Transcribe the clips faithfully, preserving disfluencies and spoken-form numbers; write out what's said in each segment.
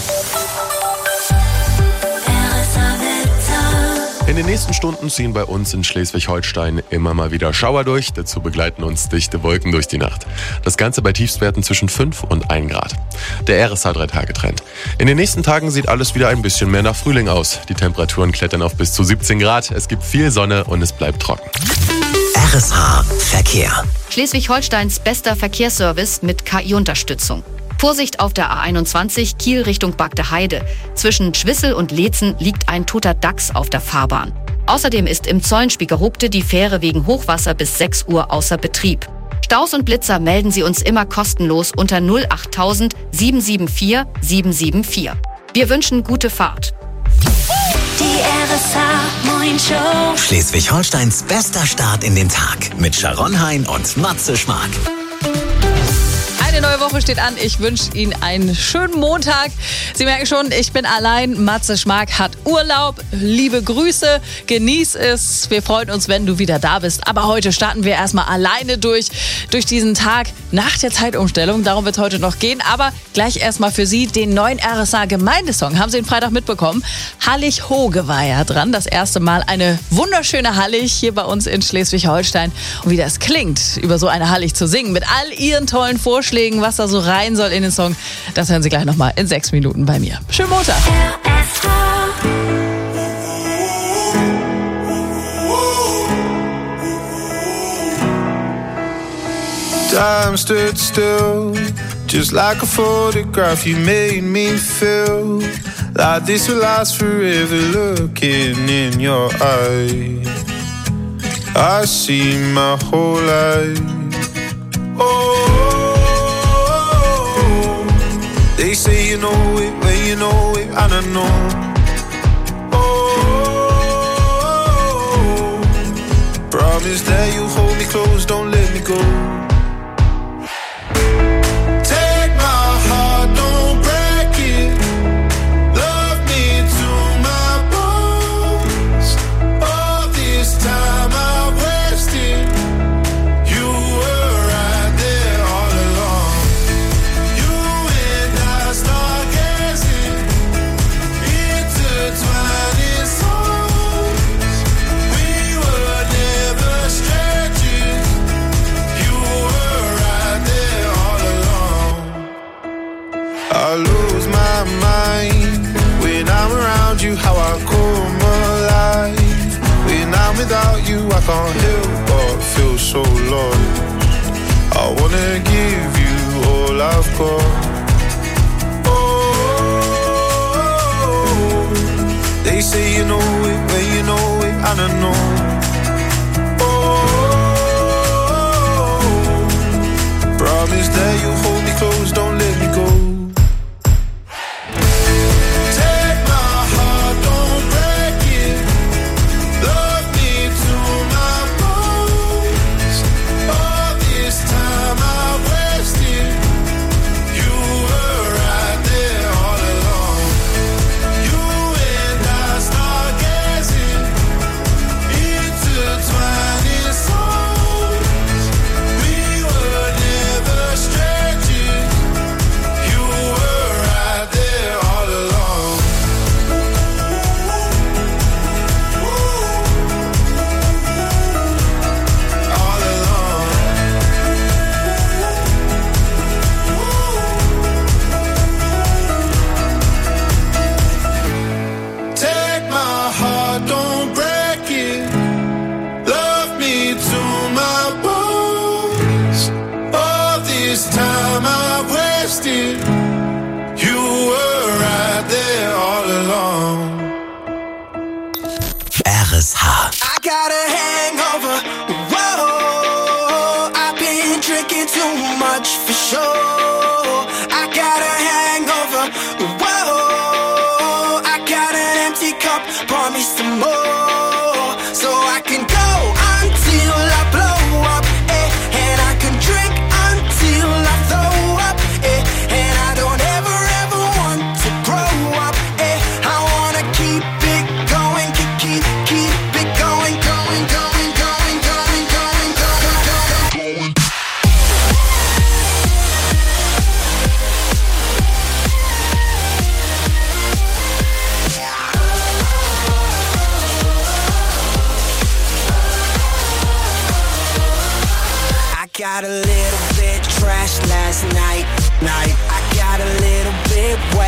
In den nächsten Stunden ziehen bei uns in Schleswig-Holstein immer mal wieder Schauer durch. Dazu begleiten uns dichte Wolken durch die Nacht. Das Ganze bei Tiefstwerten zwischen fünf und ein Grad. Der R S H drei Tage Trend. In den nächsten Tagen sieht alles wieder ein bisschen mehr nach Frühling aus. Die Temperaturen klettern auf bis zu siebzehn Grad. Es gibt viel Sonne und es bleibt trocken. R S H Verkehr. Schleswig-Holsteins bester Verkehrsservice mit K I-Unterstützung. Vorsicht auf der A einundzwanzig Kiel Richtung Bagde Heide. Zwischen Schwissel und Leetzen liegt ein toter Dachs auf der Fahrbahn. Außerdem ist im Zollenspiekerupte die Fähre wegen Hochwasser bis sechs Uhr außer Betrieb. Staus und Blitzer melden Sie uns immer kostenlos unter null acht tausend sieben sieben vier sieben sieben vier. Wir wünschen gute Fahrt. Die R S H Morning Show. Schleswig-Holsteins bester Start in den Tag mit Sharon Hein und Matze Schmark. Eine neue Woche steht an. Ich wünsche Ihnen einen schönen Montag. Sie merken schon, ich bin allein. Matze Schmark hat Urlaub. Liebe Grüße, genieß es. Wir freuen uns, wenn du wieder da bist. Aber heute starten wir erstmal alleine durch, durch diesen Tag nach der Zeitumstellung. Darum wird es heute noch gehen. Aber gleich erstmal für Sie den neuen R S H-Gemeindesong. Haben Sie den Freitag mitbekommen? Hallig-Hoge war ja dran. Das erste Mal eine wunderschöne Hallig hier bei uns in Schleswig-Holstein. Und wie das klingt, über so eine Hallig zu singen, mit all Ihren tollen Vorschlägen, was da so rein soll in den Song, das hören Sie gleich nochmal in sechs Minuten bei mir. Schönen Montag. Time stood still, just like a photograph. You made me feel like this will last forever. Looking in your eyes, I see my whole life. Oh, they say you know it when you know it, and I know. Oh, promise that you'll hold me close, don't let me go. Take my heart, don't break it. Love me to my bones. All this time I've wasted. You were right there all along. You and I start gazing, intertwining souls. We were never strangers. You were right there all along. I lose my mind when I'm around you. How I come alive when I'm without you. I can't help but feel so lost. I wanna give you all I've got. Oh, they say you know it when you know it, and I know. Oh, promise that you'll hold me close, don't let me go. Take my heart, don't break it. Love me to my bones. All this time I wasted. You were right there all along. You and I start gazing, intertwining souls. We were never strangers. You were right there all along. All along. Take my heart, don't break it. Love me to my bones. All this time I've wasted. You were right there all along. R S H. I got a hangover. Whoa, I've been drinking too much for sure. I got a hangover. Whoa, I got an empty cup. Pour me some more, so I can go until I blow up, eh? And I can drink until I throw up, eh? And I don't ever ever want to grow up, eh? I wanna keep it going, keep keep keep it going, going, going, going, going, going, going, going, going.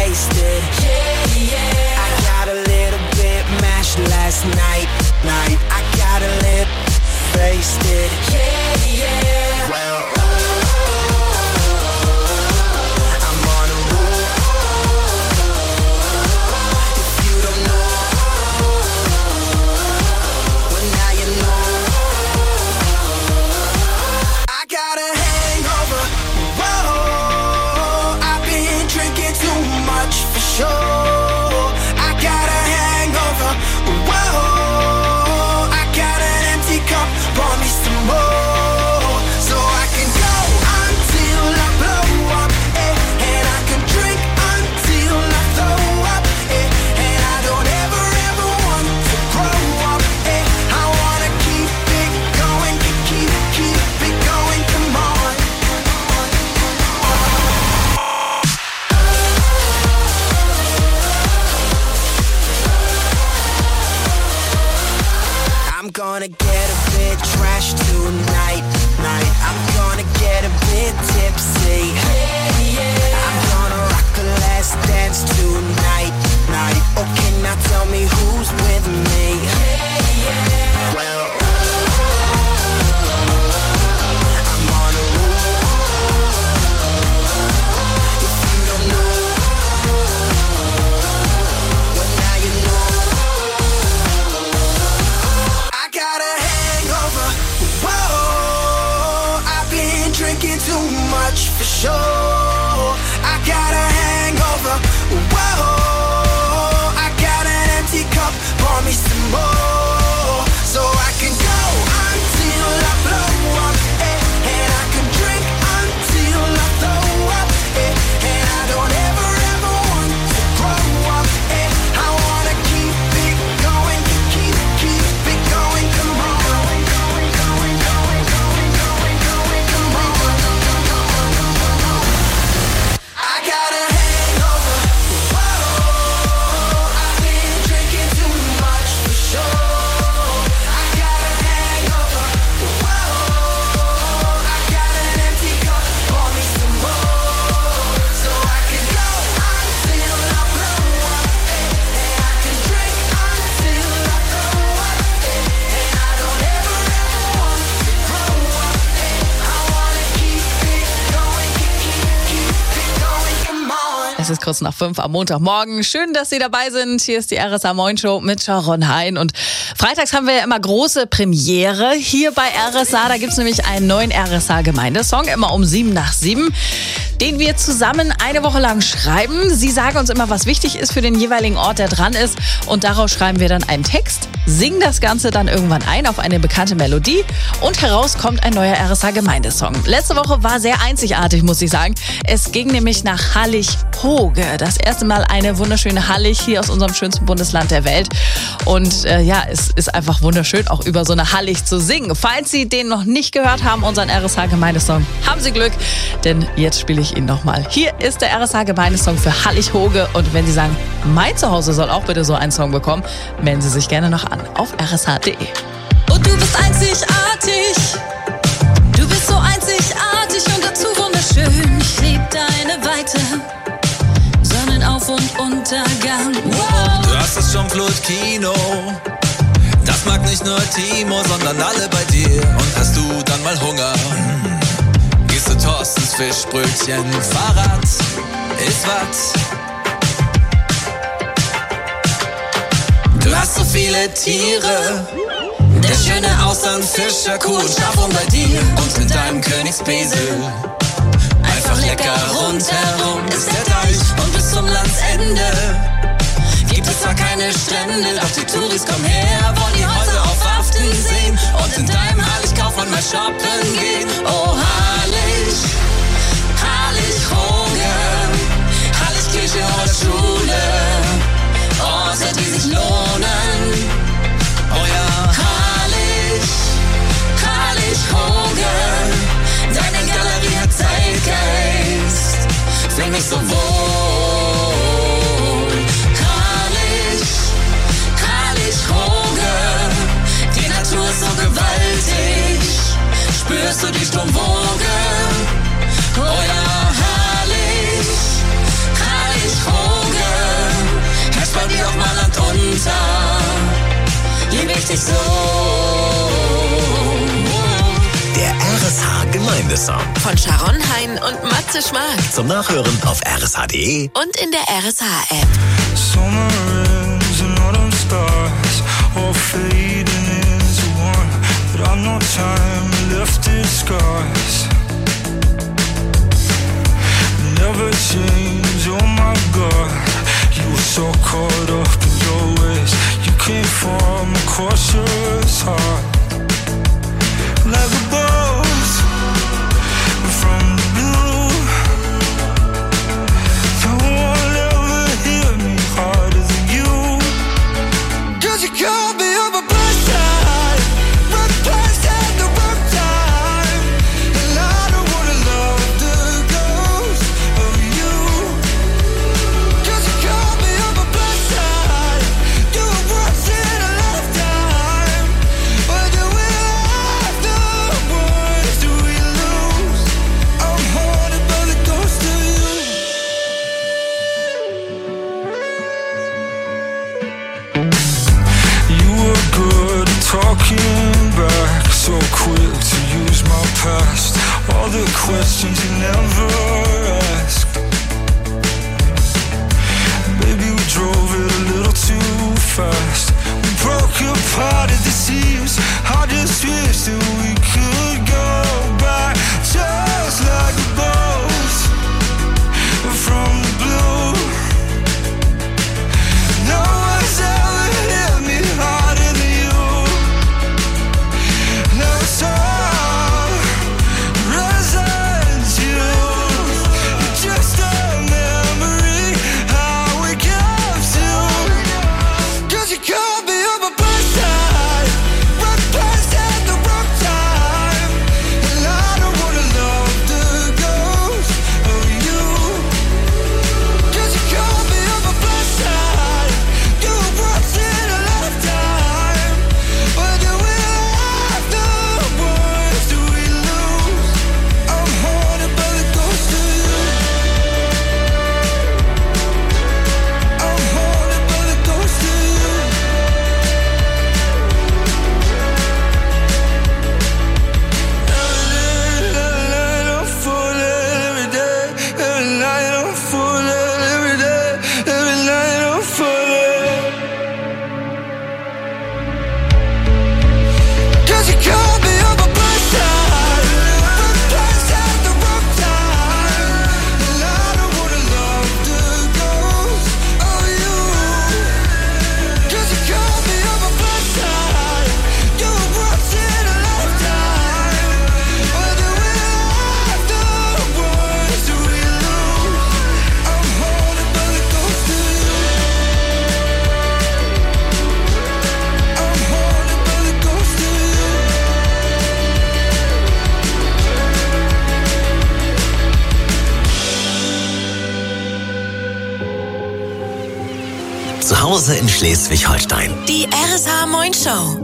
wasted. Yeah, yeah. I got a little bit mashed last night, night. I got a little wasted. Yeah, yeah. Well, I'm on a roll. If you don't know, well now you know. I got a hangover. Whoa, I've been drinking too much for sure. I got a hangover. Whoa, I got an empty cup. Pour me some more, so I can go until I blow up, eh? And I can drink until I throw up, eh? And I don't ever ever want to grow up, eh? I wanna keep it going, keep keep keep it going. Come on. I'm gonna get a bit trashed tonight, night. I'm gonna get a bit tipsy. I'm gonna rock the last dance tonight, night. Okay, now tell me who's with me. Well, I'm on a roll. If you don't know, well now you know. I got a hangover. Whoa, I've been drinking too much for sure. I got a hangover. Whoa, I got an empty cup. Pour me some more, so I can go until I blow up, eh? And I can drink until I throw up, eh? And I don't ever ever want to grow up, eh? I wanna keep it going, keep keep keep it going. Come on, going going going going going going going. Come on. I got a hangover. Whoa, I've been drinking too much for sure. I got a hangover. Whoa, I got an empty cup. Pour me some more, so I can go until I blow up, eh? And I can drink until I throw up, eh? And I don't ever ever want to grow up, eh? I wanna keep it going, keep keep keep it going. Come on. Es ist kurz nach fünf am Montagmorgen. Schön, dass Sie dabei sind. Hier ist die R S A Moin Show mit Sharon Hein. Und freitags haben wir ja immer große Premiere hier bei R S A. Da gibt's nämlich einen neuen R S A-Gemeindesong, immer um sieben nach sieben, den wir zusammen eine Woche lang schreiben. Sie sagen uns immer, was wichtig ist für den jeweiligen Ort, der dran ist. Und daraus schreiben wir dann einen Text, singen das Ganze dann irgendwann ein auf eine bekannte Melodie. Und heraus kommt ein neuer R S A-Gemeindesong. Letzte Woche war sehr einzigartig, muss ich sagen. Es ging nämlich nach Hallig-Hoge. Das erste Mal eine wunderschöne Hallig hier aus unserem schönsten Bundesland der Welt. Und äh, ja, es ist einfach wunderschön, auch über so eine Hallig zu singen. Falls Sie den noch nicht gehört haben, unseren R S A-Gemeindesong, haben Sie Glück, denn jetzt spiele ich ihn nochmal. Hier ist der R S A-Gemeindesong für Hallig-Hoge. Und wenn Sie sagen, mein Zuhause soll auch bitte so einen Song bekommen, melden Sie sich gerne noch an auf r s h punkt d e. Und du bist einzigartig. Du bist so einzigartig und dazu wunderschön. Ich lieb deine Weite. Sonnenauf- und Untergang. Wow. Du hast das Jean-Claude-Kino. Das mag nicht nur Timo, sondern alle bei dir. Und hast du dann mal Hunger? Gehst du Thorstens Fischbrötchen? Fahrrad ist was. Du hast so viele Tiere. Der schöne Austern, Fischer, Kuh und Schafung bei dir. Und mit deinem Königsbesel einfach lecker rundherum ist der Deich. Und bis zum Landsende gibt es zwar keine Strände, doch die Touris kommen her, wollen die Häuser auf Aften sehen. Und in deinem Hallig-Kaufmann mal shoppen gehen. Oh, Hallig, Hallig-Hoge, Hallig-Kirche oder Schule, Orte, die sich lohnen. Oh ja, Hallig, Hallig-Hoge, deine Galerie hat Zeitgeist, fühl mich so wohl. Hallig, Hallig-Hoge, die Natur ist so gewaltig, spürst du die Sturmwoge? Oh ja, Hallig, Hallig-Hoge. lieb ich dich so. Der R S H-Gemeindesong. Von Sharon Hein und Matze Schmark. Zum Nachhören auf r s h punkt d e Und in der R S H-App. Summer winds and autumn stars, all fading into one. But I've no time left in scars. Never change, oh my God. You were so caught up in your ways. You came from a cautious heart. Like a bolt from the blue. No one ever hit me harder than you. 'Cause you called me on my best side, wrong place at the wrong time. And I don't wanna love the ghost of you. 'Cause you called me on my best side, do it once in a lifetime. But do we have the words, do we lose? I'm haunted by the ghost of you. You were good at talking back, so quick to use my past. All the questions you never asked. Maybe we drove it a little too fast. We broke apart at the seams. I just wish that we could go back, just like a bolt from the blue. No one's ever hit me harder than you. Now it's all residue. You're just a memory, how we kept you. 'Cause you called me on my best side, wrong place at the wrong time. And I don't wanna love the ghost of you. 'Cause you called me on my best side, do it once in a lifetime. But do we have the words, do we lose? I'm haunted by the ghost of you. I'm haunted by the ghost of you. Every night I'm falling, every day. Every night I'm falling, every day. Every night I'm falling. 'Cause you called me on my best side, wrong place at the wrong time. And I don't wanna love the ghost of you. 'Cause you called me on my best side, do it once in a lifetime. But do we have the words, do we lose? I'm haunted by the ghost of you. I'm haunted by the ghost of you. Zu Hause in Schleswig-Holstein. Die R S H Moin Show.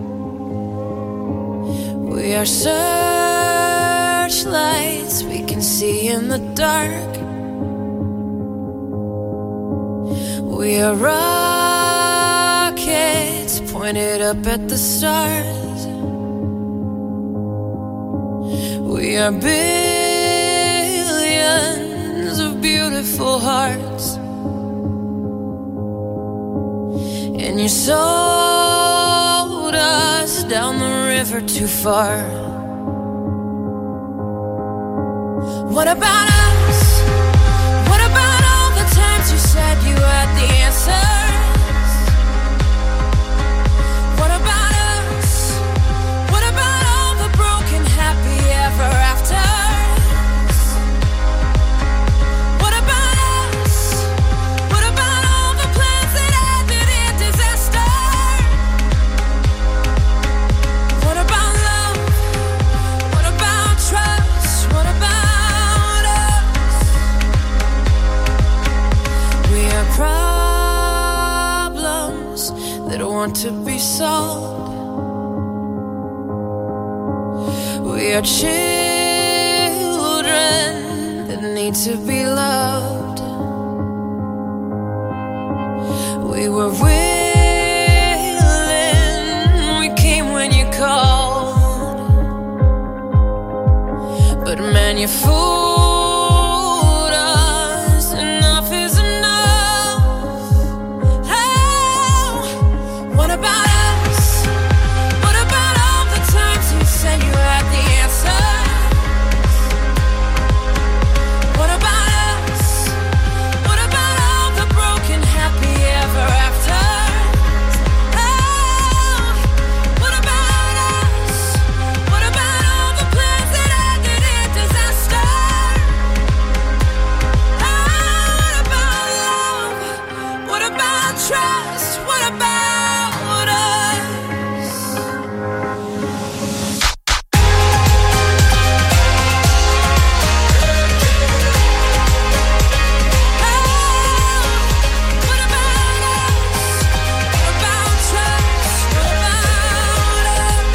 We are searchlights we can see in the dark. We are rockets pointed up at the stars. We are billions of beautiful hearts. And you sold us down the river too far. What about us? What about all the times you said you had the answers? What about us? What about all the broken happy ever afters? What about us? What about all the plans that ended in disaster? What about love? What about trust? What about us? We are problems that want to be solved. We are children that need to be loved. We were with and you fooled us. Enough is enough. Oh, what about us? What about all the times you said you had the answer? What about us? What about all the broken happy ever after? Trust, what about us? Oh, what about us? What about trust? What about us?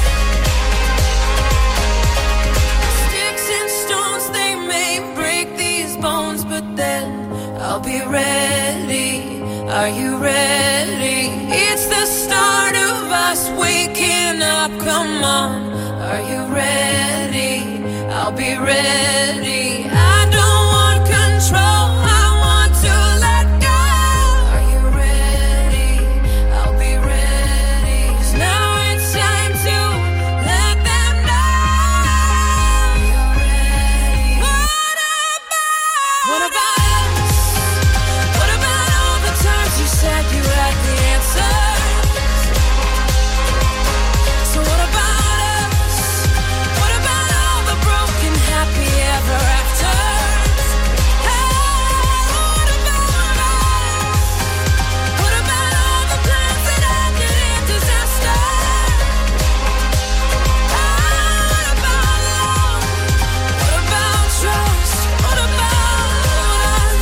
Sticks and stones, they may break these bones, but then I'll be ready. Are you ready? It's the start of us waking up, come on. Are you ready? I'll be ready. I don't want control, I want to let go. Are you ready? I'll be ready. 'Cause now it's time to let them know. You're ready. What about? What about? You said you had the answer. So what about us? What about all the broken happy ever after? Hey, what about us? What about all the plans that ended in disaster? Hey, what about love? What about trust? What about us?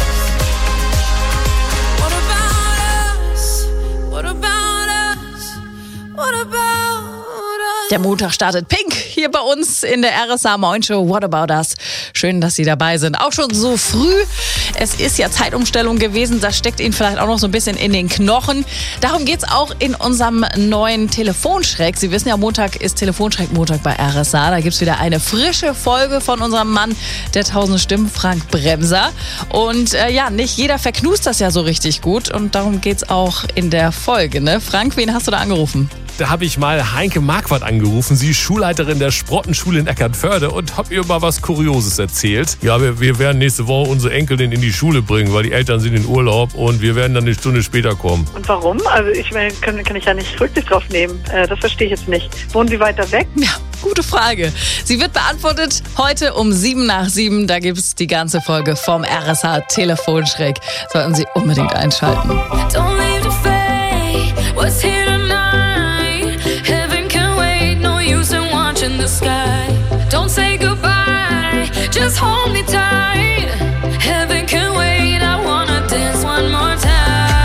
What about us? What about us? What about us? Der Montag startet pink hier bei uns in der R S A Moin Show. What about us? Schön, dass Sie dabei sind. Auch schon so früh. Es ist ja Zeitumstellung gewesen. Das steckt Ihnen vielleicht auch noch so ein bisschen in den Knochen. Darum geht's auch in unserem neuen Telefonschreck. Sie wissen ja, Montag ist Telefonschreck-Montag bei R S A. Da gibt's wieder eine frische Folge von unserem Mann der tausend Stimmen, Frank Bremser. Und äh, ja, nicht jeder verknust das ja so richtig gut. Und darum geht's auch in der Folge. Ne? Frank, wen hast du da angerufen? Da habe ich mal Heinke Marquardt angerufen. Sie ist Schulleiterin der Sprottenschule in Eckernförde und habe ihr mal was Kurioses erzählt. Ja, wir, wir werden nächste Woche unsere Enkelin in die Schule bringen, weil die Eltern sind in Urlaub und wir werden dann eine Stunde später kommen. Und warum? Also ich meine, kann, kann ich ja nicht Rücksicht drauf nehmen. Äh, das verstehe ich jetzt nicht. Wohnen Sie weiter weg? Ja, gute Frage. Sie wird beantwortet heute um sieben nach sieben. Da gibt es die ganze Folge vom R S H Telefonschreck. Sollten Sie unbedingt einschalten. Don't leave the fate, what's here tonight? Heaven can wait, no use in watching the sky. Don't say goodbye, just hold me tight. Heaven can wait, I wanna dance one more time.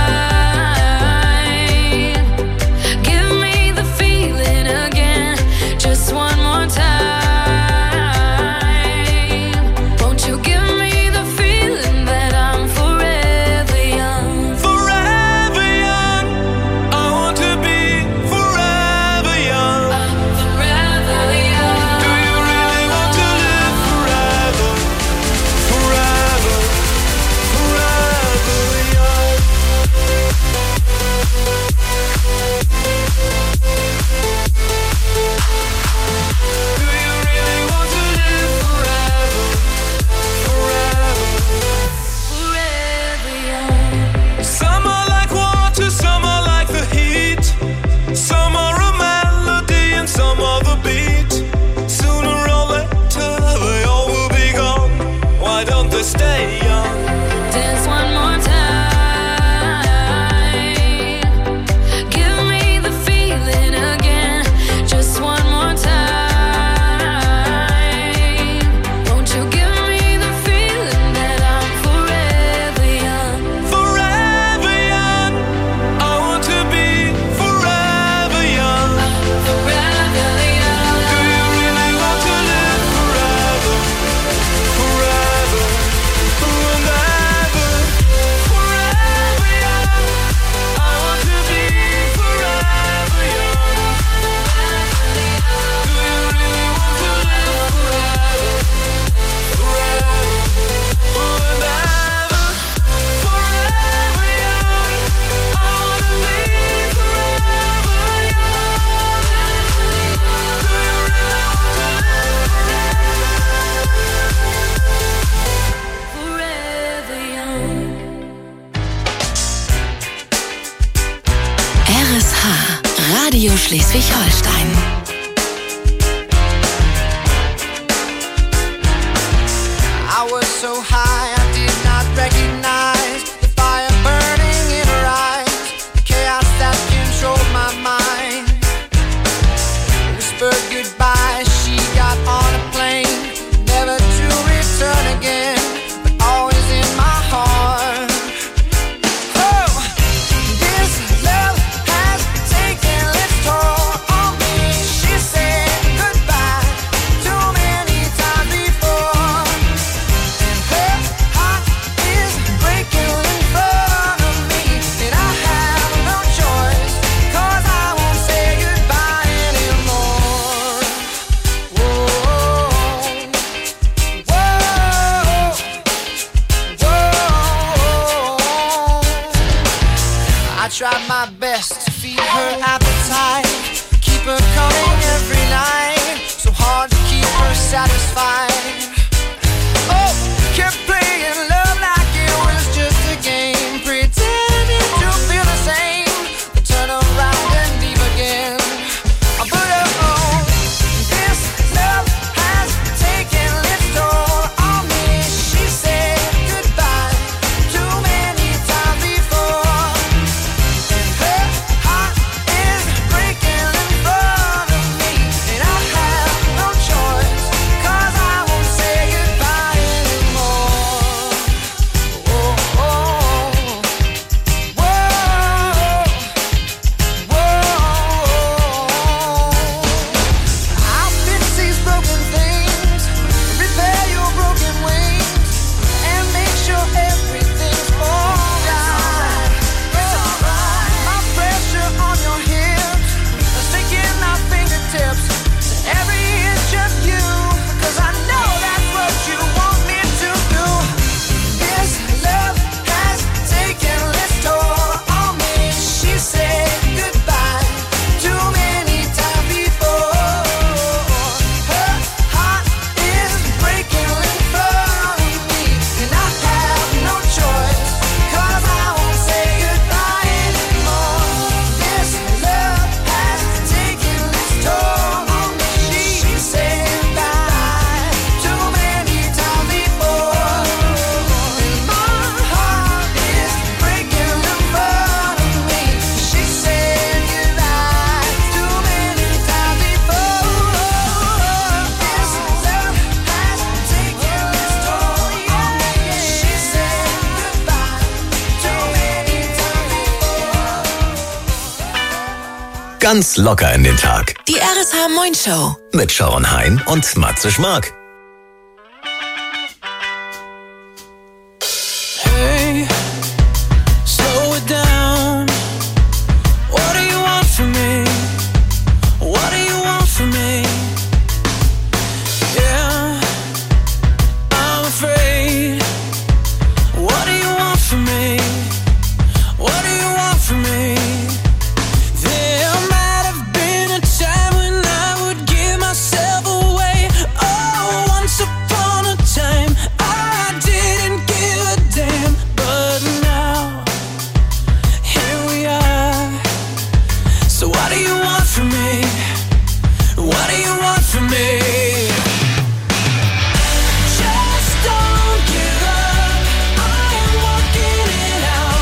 Give me the feeling again, just one more time. Won't you give me the feeling that I'm forever young? Forever young. I want to be forever young. I'm forever young. Do you really want to live forever? Radio Schleswig-Holstein. I was so high I did not recognize the fire burning in her eyes, the chaos that controlled my mind. Whispered goodbye, she got on a plane, never to return again, but always in my heart. Oh, this love has taken its toll on me. She said goodbye too many times before, and her heart is breaking in front of me, and I have no choice, 'cause I won't say goodbye anymore. Whoa, whoa, whoa. I tried my best to feed her appetite, keep her coming every night, so hard to keep her satisfied. Oh, kept playing love like it was just a game, pretending to feel the same, then turn around and leave again. But oh, this love has taken its toll on me. She said goodbye too many times before, and her heart is breaking in front of me, and I have no choice, 'cause I won't say goodbye anymore. Oh, oh, whoa, whoa. I'll fix these broken things, repair your broken wings, and make sure everything's alright. It's alright. My pressure on your hips, sinking our fingertips, every inch just you, 'cause I know that's what you want me to do. This love has taken its toll on me. She said goodbye too many times before. Her heart is breaking in front of me, and I have no choice, 'cause I won't say goodbye anymore. This love has taken its toll on me. She said goodbye too many times before, and my heart is breaking in front of me. She said goodbye too many times before. This love has taken its toll on me. She said goodbye too many times before. Ganz locker in den Tag. Die R S H Moin Show. Mit Sharon Hein und Matze Schmark. Hey, slow it down. What do you want from me? What do you want from me? Yeah, I'm afraid. What do you want from me? What do you want from me? There might have been a time when I would give myself away. Oh, once upon a time I didn't give a damn. But now, here we are. So what do you want from me? What do you want from me? Just don't give up. I am working it out.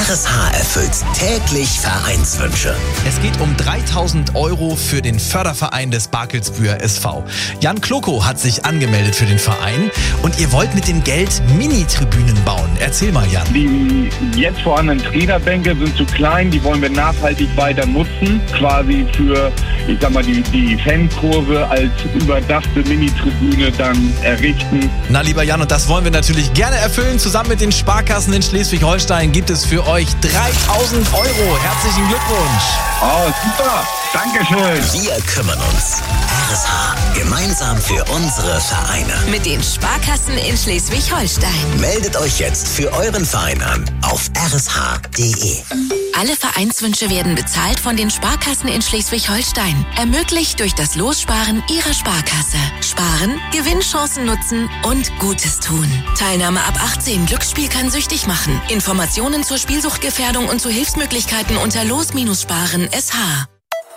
R S H erfüllt täglich Vereinswünsche. Es geht um dreitausend Euro für den Förderverein des Barkelsbüher S V. Jan Kloko hat sich angemeldet für den Verein und ihr wollt mit dem Geld Mini-Tribünen bauen. Erzähl mal, Jan. Die jetzt vorhandenen Trainerbänke sind zu klein, die wollen wir nachhaltig weiter nutzen, quasi für, ich sag mal, die, die Fankurve als überdachte Mini-Tribüne dann errichten. Na, lieber Jan, und das wollen wir natürlich gerne erfüllen. Zusammen mit den Sparkassen in Schleswig-Holstein gibt es für euch dreitausend Euro. Herzlichen Glückwunsch. Oh, super. Dankeschön. Wir kümmern uns. R S H. Gemeinsam für unsere Vereine. Mit den Sparkassen in Schleswig-Holstein. Meldet euch jetzt für euren Verein an auf r s h punkt d e. Alle Vereinswünsche werden bezahlt von den Sparkassen in Schleswig-Holstein. Ermöglicht durch das Lossparen Ihrer Sparkasse. Sparen, Gewinnchancen nutzen und Gutes tun. Teilnahme ab achtzehn. Glücksspiel kann süchtig machen. Informationen zur Spielsuchtgefährdung und zu Hilfsmöglichkeiten unter los Sparen S H.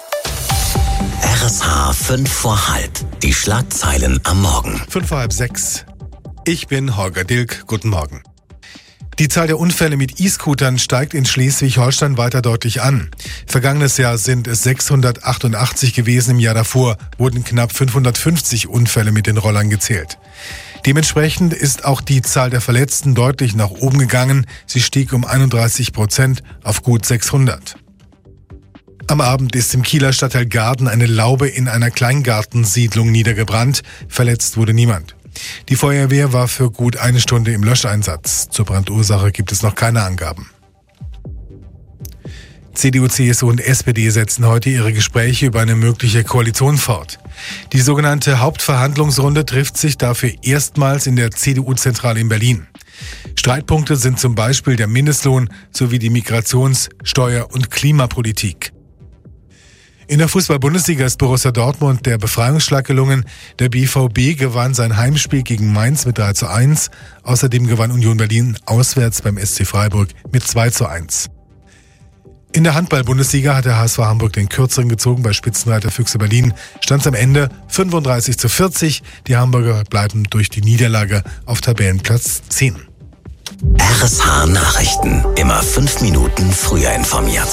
R S H fünf vor halb. Die Schlagzeilen am Morgen. Fünf vor halb sechs. Ich bin Holger Dilk. Guten Morgen. Die Zahl der Unfälle mit E-Scootern steigt in Schleswig-Holstein weiter deutlich an. Vergangenes Jahr sind es sechshundertachtundachtzig gewesen, im Jahr davor wurden knapp fünfhundertfünfzig Unfälle mit den Rollern gezählt. Dementsprechend ist auch die Zahl der Verletzten deutlich nach oben gegangen. Sie stieg um einunddreißig Prozent auf gut sechshundert. Am Abend ist im Kieler Stadtteil Garden eine Laube in einer Kleingartensiedlung niedergebrannt. Verletzt wurde niemand. Die Feuerwehr war für gut eine Stunde im Löscheinsatz. Zur Brandursache gibt es noch keine Angaben. C D U, C S U und S P D setzen heute ihre Gespräche über eine mögliche Koalition fort. Die sogenannte Hauptverhandlungsrunde trifft sich dafür erstmals in der C D U-Zentrale in Berlin. Streitpunkte sind zum Beispiel der Mindestlohn sowie die Migrations-, Steuer- und Klimapolitik. In der Fußball-Bundesliga ist Borussia Dortmund der Befreiungsschlag gelungen. Der B V B gewann sein Heimspiel gegen Mainz mit drei zu eins. Außerdem gewann Union Berlin auswärts beim S C Freiburg mit zwei zu eins. In der Handball-Bundesliga hat der H S V Hamburg den Kürzeren gezogen. Bei Spitzenreiter Füchse Berlin stand es am Ende fünfunddreißig zu vierzig. Die Hamburger bleiben durch die Niederlage auf Tabellenplatz zehn. R S H Nachrichten. Immer fünf Minuten früher informiert.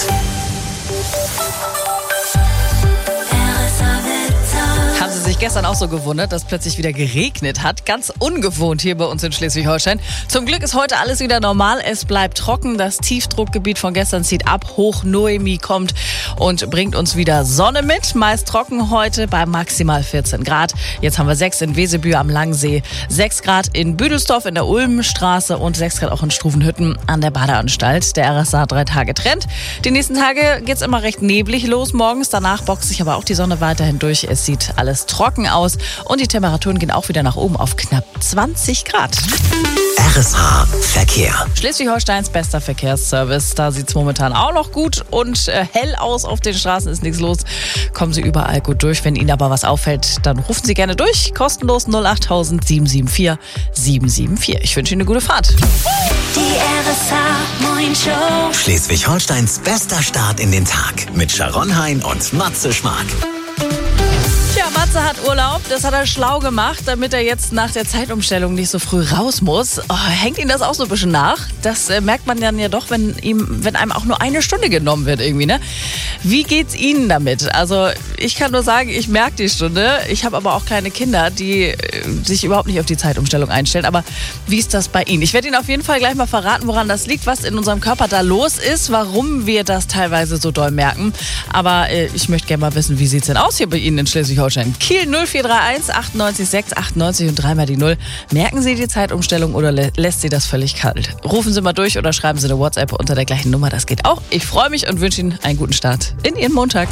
Haben Sie sich gestern auch so gewundert, dass plötzlich wieder geregnet hat? Ganz ungewohnt hier bei uns in Schleswig-Holstein. Zum Glück ist heute alles wieder normal. Es bleibt trocken. Das Tiefdruckgebiet von gestern zieht ab. Hoch Noemi kommt und bringt uns wieder Sonne mit. Meist trocken heute bei maximal vierzehn Grad. Jetzt haben wir sechs in Wesebühr am Langsee, sechs Grad in Büdelsdorf in der Ulmstraße und sechs Grad auch in Struvenhütten an der Badeanstalt. Der R S A drei Tage Trend. Die nächsten Tage geht's immer recht neblig los morgens. Danach boxt sich aber auch die Sonne weiterhin durch. Es sieht alles trocken aus und die Temperaturen gehen auch wieder nach oben auf knapp zwanzig Grad. R S H Verkehr. Schleswig-Holsteins bester Verkehrsservice. Da sieht es momentan auch noch gut und äh, hell aus auf den Straßen, ist nichts los. Kommen Sie überall gut durch. Wenn Ihnen aber was auffällt, dann rufen Sie gerne durch. Kostenlos null acht sieben sieben vier sieben sieben vier. Ich wünsche Ihnen eine gute Fahrt. Die R S H Morning Show. Schleswig-Holsteins bester Start in den Tag mit Sharon Hein und Matze Schmark. Tja, Matze hat Urlaub, das hat er schlau gemacht, damit er jetzt nach der Zeitumstellung nicht so früh raus muss. Oh, hängt ihm das auch so ein bisschen nach? Das äh, merkt man dann ja doch, wenn ihm, wenn einem auch nur eine Stunde genommen wird irgendwie, ne? Wie geht's Ihnen damit? Also ich kann nur sagen, ich merke die Stunde. Ich habe aber auch kleine Kinder, die äh, sich überhaupt nicht auf die Zeitumstellung einstellen. Aber wie ist das bei Ihnen? Ich werde Ihnen auf jeden Fall gleich mal verraten, woran das liegt, was in unserem Körper da los ist, warum wir das teilweise so doll merken. Aber äh, ich möchte gerne mal wissen, wie sieht's denn aus hier bei Ihnen in Schleswig-Holstein? Kiel null vier drei eins achtundneunzig sechs achtundneunzig und dreimal die Null. Merken Sie die Zeitumstellung oder lä- lässt Sie das völlig kalt? Rufen Sie mal durch oder schreiben Sie eine WhatsApp unter der gleichen Nummer. Das geht auch. Ich freue mich und wünsche Ihnen einen guten Start in Ihren Montag.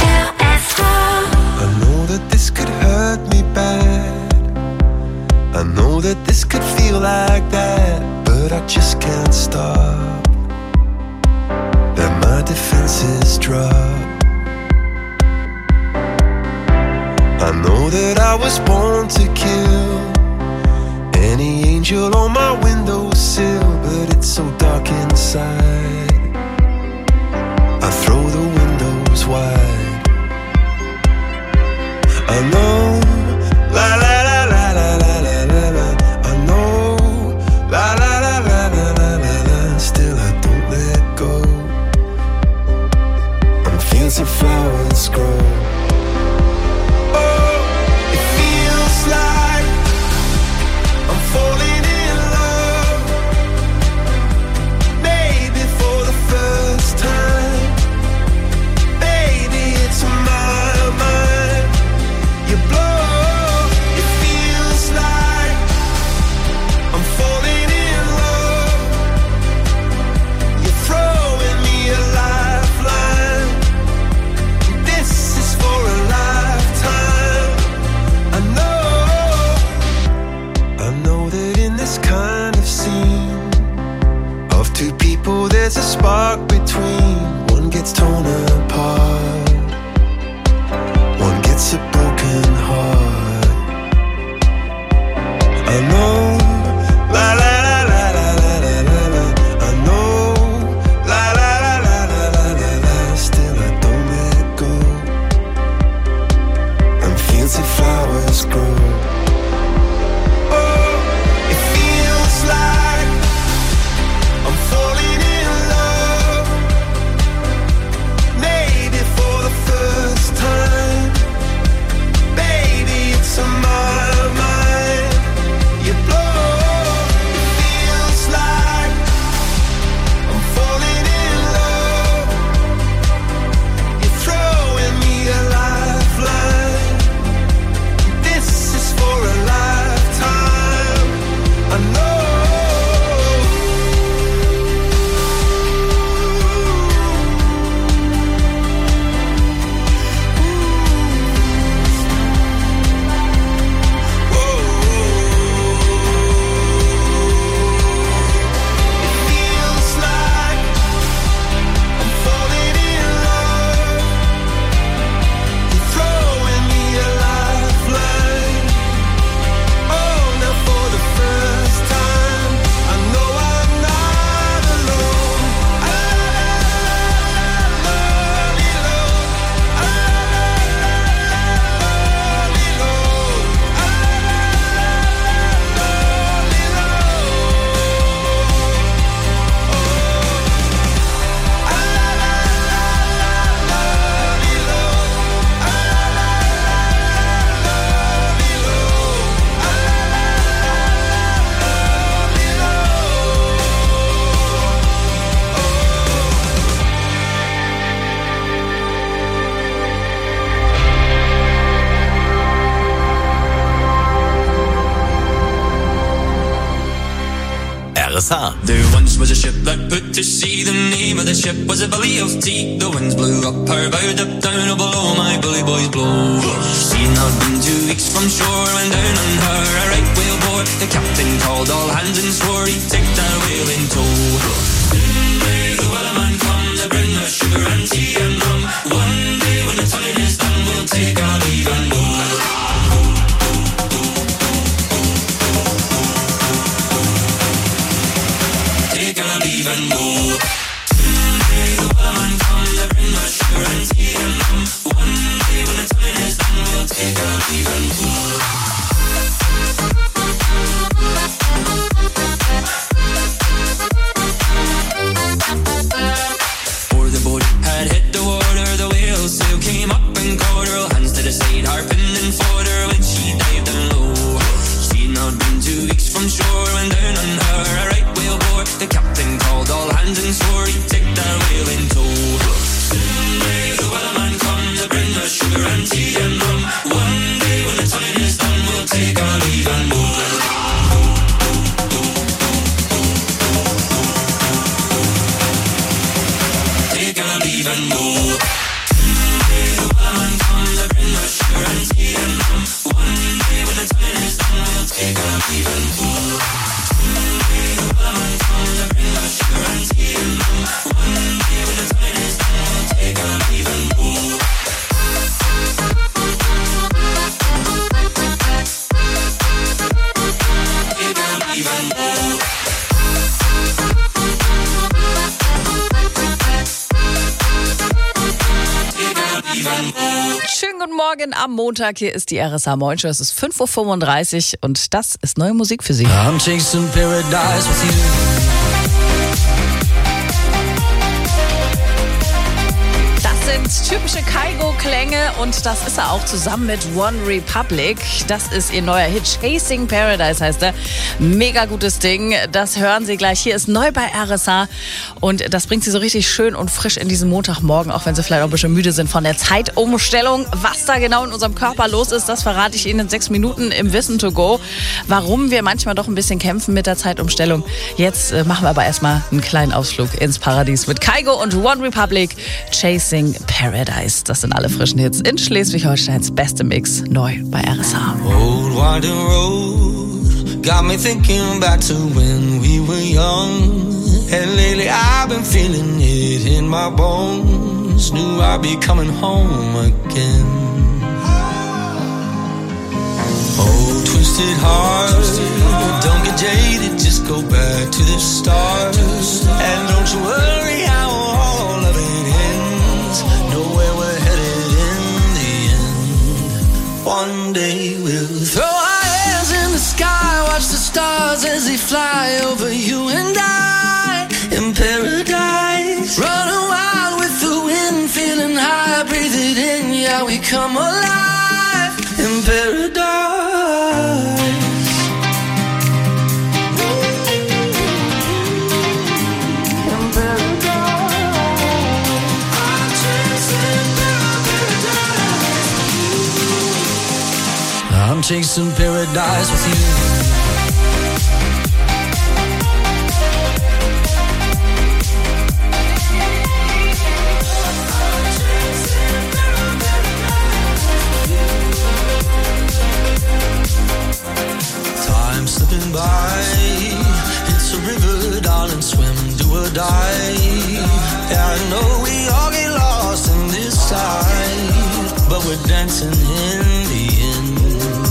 I know that this could hurt me bad. I know that this could feel like that, but I just can't stop. That my defenses drop. I know that I was born to kill any angel on my windowsill, but it's so dark inside. I throw the windows wide. I know, la la la la la la la la la. I know, la la la la la la la la. Still I don't let fancy flowers grow. Oh, it feels like I'm falling in love, maybe for the first time. Baby, it's on my mind. You blow, it feels like I'm falling in love. You're throwing me a lifeline. This is for a lifetime. I know, I know that in this kind of scene of two people there's a spark between. One gets torn apart, one gets a broken heart. I know, la la la la la la la la la. I know, la la la la la la la la. Still I don't let go, and fancy flowers grow. Oh, it feels like I'm falling in love, maybe for the first time. Baby, it's on my mind. You blow, it feels like I'm falling in love. You're throwing me a lifeline. This is for a lifetime. I know. Feels like I'm falling in love. You're throwing me a lifeline. Oh, now for the first time, I know I'm not alone. I love you, Lord. I love you, Lord. I love you, R S H. There once was a ship that put to sea. The name of the ship was a Billy of Tea. The winds blew up her bow, up down, oh below my bully boys blow. She'd not been two weeks from shore when down on her a right whale bore. The captain called all hands and swore he'd take that whale in tow. Soon may the wellerman come to bring us sugar and tea and rum. One day when the time is done, we'll take our leave and go. Take our leave and go. Soon may the wellerman come to bring us sugar and tea and rum. One day when the time is done, we'll take our leave and go. Before the boat had hit the water, the whale sail came up and caught her. All hands to the side, harping and fought her when she dived down low. She'd not been two weeks from shore when down on her a right whale bore. The captain called all hands and swore he'd take that whale in tow. Soon may the wellerman come to bring us sugar and tea and rum. One day when the time is done, we'll take our leave and go. Take our leave and go. Soon may the wellerman come to bring us sugar and tea and rum. One day when the time is done, we'll take our leave and go. Soon may the wellerman come to bring us sugar and tea and rum. One day when the time is done, we'll take our leave and go. Take our leave and go. Schönen guten Morgen am Montag. Hier ist die R S H Morning Show. Es ist fünf Uhr fünfunddreißig und das ist neue Musik für Sie. I'm chasing paradise with you. Das sind Ganz typische Kygo-Klänge und das ist er auch zusammen mit One Republic. Das ist ihr neuer Hit, Chasing Paradise heißt er. Mega gutes Ding, das hören Sie gleich. Hier ist neu bei R S A und das bringt Sie so richtig schön und frisch in diesen Montagmorgen, auch wenn Sie vielleicht auch ein bisschen müde sind von der Zeitumstellung. Was da genau in unserem Körper los ist, das verrate ich Ihnen in sechs Minuten im Wissen to go. Warum wir manchmal doch ein bisschen kämpfen mit der Zeitumstellung. Jetzt äh, machen wir aber erstmal einen kleinen Ausflug ins Paradies mit Kygo und One Republic, Chasing Paradise. Das sind alle frischen Hits in Schleswig-Holsteins beste Mix, neu bei R S A. Old winding road got me thinking back to when we were young. And lately I've been feeling it in my bones. Knew I'd be coming home again. Oh, twisted heart, don't get jaded, just go back to the start. And don't you worry how all of it ends. Know where we're headed in the end. One day we'll throw our hands in the sky, watch the stars as they fly over you and I. In paradise, running wild with the wind, feeling high, breathe it in, yeah, we come alive. In paradise. I'm chasing paradise with you. Time slipping by, it's a river, darling, swim, do or die. Yeah, I know we all get lost in this tide, but we're dancing in the end.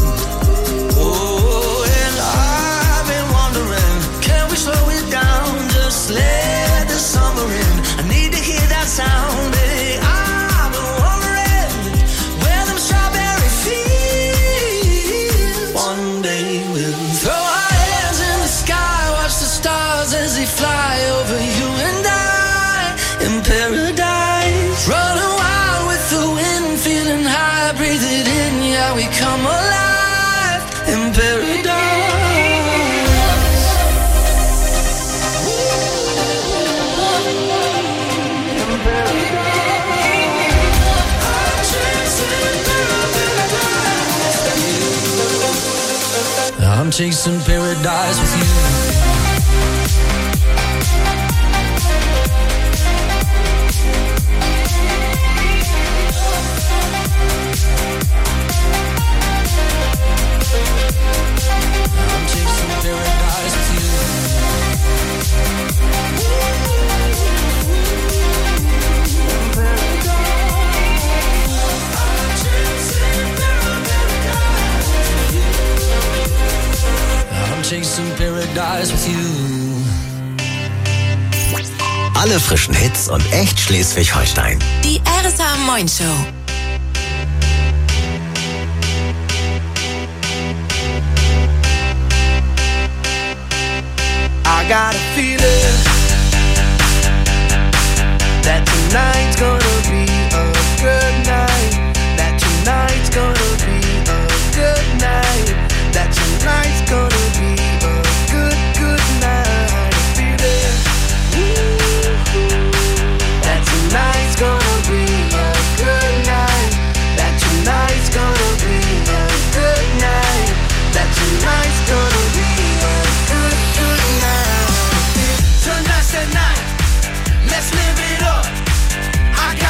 Oh, and I've been wondering, can we slow it down? Just let the summer in. I need to hear that sound, baby. I've been wondering where them strawberry fields. One day we'll throw our hands in the sky, watch the stars as they fly over you and I. In paradise, running wild with the wind, feeling high, breathe it in, yeah, we come alive. In paradise. I'm chasing paradise with you. Chasing paradise with you. Alle frischen Hits und echt Schleswig-Holstein. Die R S A Moin Show. I got a feeling that tonight's gonna be a good night. That tonight's gonna be a good night. That tonight's gonna be a good, good night. I feel it. That tonight's gonna be a good night. That tonight's gonna be a good night. That tonight's gonna be a good, good night. Tonight's the night. Let's live it up. I got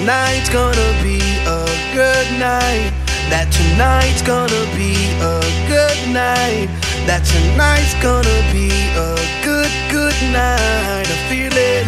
tonight's gonna be a good night. That tonight's gonna be a good night. That tonight's gonna be a good, good night. I'm feeling.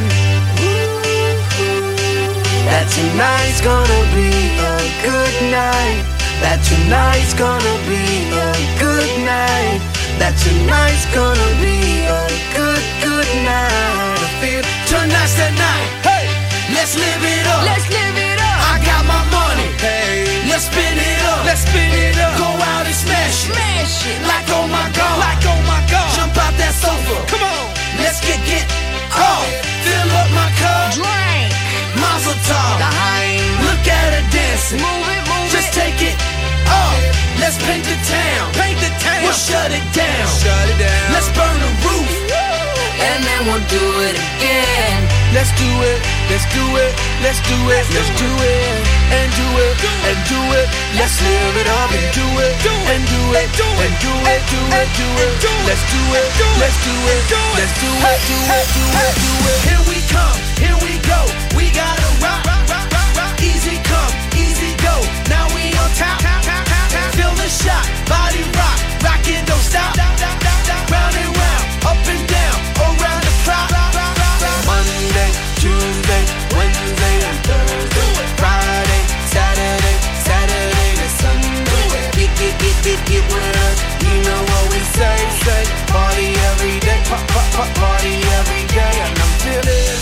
That tonight's gonna be a good night. That tonight's gonna be a good night. That tonight's gonna be a good, good night. I feel tonight's the night. Hey, let's live it up. Let's live it up. I got my money. Hey, let's spin it up. Let's spin it up. Go out and smash it. Smash it. Like oh my god. Like oh my god. Jump out that sofa. Come on. Let's get get off. Fill up my cup. Drink. Mazel tov. Look at her dancing. Move it, move Just it. take it off. Let's paint the town. Paint the town. We'll shut it down. Shut it down. Let's burn the roof. And then we'll do it again. Let's do it. Let's do it. Let's do it. Let's do it. And do it. And do it. Let's live it up and do it. And do it. And do it. Do it. Do it. Let's do it. Let's do it. Let's do it. Do it. Do it. Do it. Here we come. Here we go. We gotta rock. Easy come. Easy go. Now we on top. Feel the shot. Body rock. Rockin', don't stop. Round and round. Up and down. Around the clock. Monday, Tuesday, Wednesday, and Thursday. Friday, Saturday, Saturday to Sunday. Get, get, get, get, get with us. You know what we say, say. Party every day, pop, pop, pop, party every day. And I'm feeling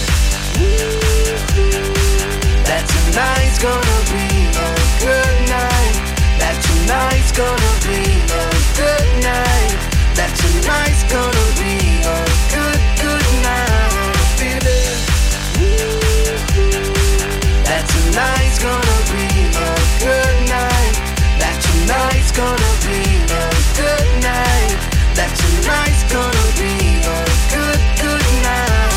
that tonight's gonna be a good night. That tonight's gonna be a good night. That tonight's gonna be a good, good night. I'm feeling that tonight's gonna be a good night. That tonight's gonna be a good night. That tonight's gonna be a good, good night.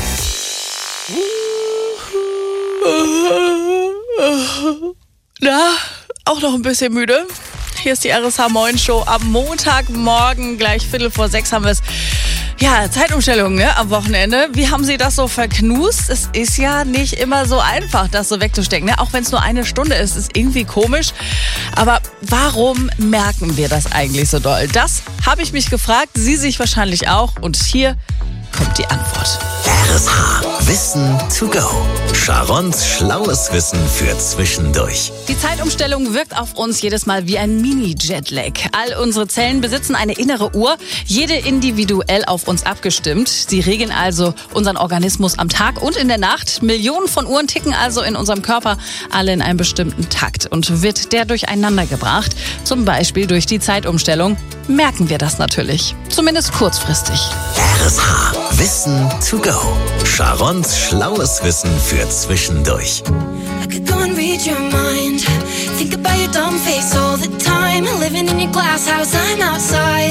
Na, auch noch ein bisschen müde. Hier ist die R S H Moin Show am Montagmorgen, gleich Viertel vor sechs haben wir es. Ja, Zeitumstellung, ne, am Wochenende. Wie haben Sie das so verknust? Es ist ja nicht immer so einfach, das so wegzustecken, ne? Auch wenn es nur eine Stunde ist, ist irgendwie komisch. Aber warum merken wir das eigentlich so doll? Das habe ich mich gefragt, Sie sich wahrscheinlich auch. Und hier kommt die Antwort. R S H Wissen to go. Sharons schlaues Wissen für zwischendurch. Die Zeitumstellung wirkt auf uns jedes Mal wie ein Mini-Jetlag. All unsere Zellen besitzen eine innere Uhr, jede individuell auf uns abgestimmt. Sie regeln also unseren Organismus am Tag und in der Nacht. Millionen von Uhren ticken also in unserem Körper, alle in einem bestimmten Takt. Und wird der durcheinander gebracht, zum Beispiel durch die Zeitumstellung, merken wir das natürlich. Zumindest kurzfristig. R S H Wissen to go. Sharons schlaues Wissen für zwischendurch. I could go and read your mind. Think about your dumb face all the time. Living in your glass house, I'm outside.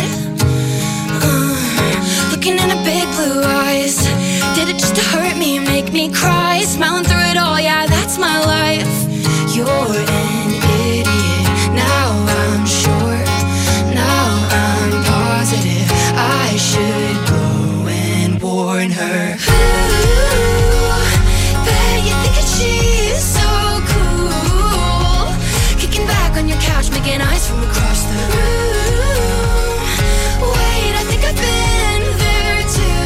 Uh, looking in her big blue eyes. Did it just to hurt me, make me cry? Smiling through it all, yeah, that's my life. You're an idiot. Now I'm sure. Now I'm positive. I should go and warn her. Making eyes from across the room. Wait, I think I've been there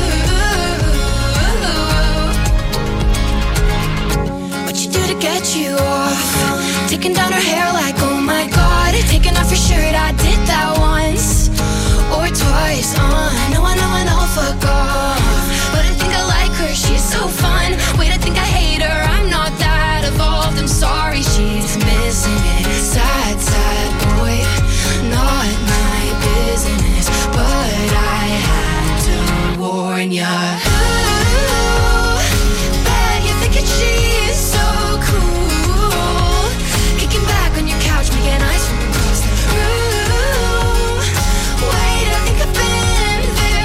too. What you do to get you off? Taking down her hair like, oh my god. Taking off your shirt, I did that once or twice. Uh, no, I know, I know, fuck off. But I think I like her, she's so fun. Wait, I think I hate her, I'm not that evolved. I'm sorry, she's missing it. Sad, sad boy, not my business. But I had to warn ya. Ooh, bet you're thinking she's so cool. Kicking back on your couch, making eyes from across the room. Wait, I think I've been there.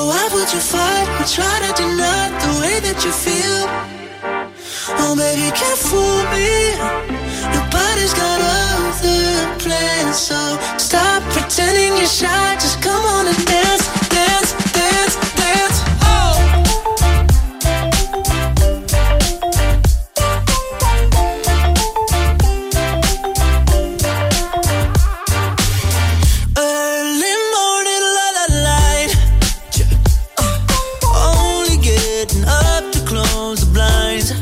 why would you fight or try to deny the way that you feel? Oh baby, you can't fool me. Nobody's got other plans, so stop pretending you're shy. Just come on and dance, dance, dance, dance. Oh. Early morning, la la light. Uh, only getting up to close the blinds.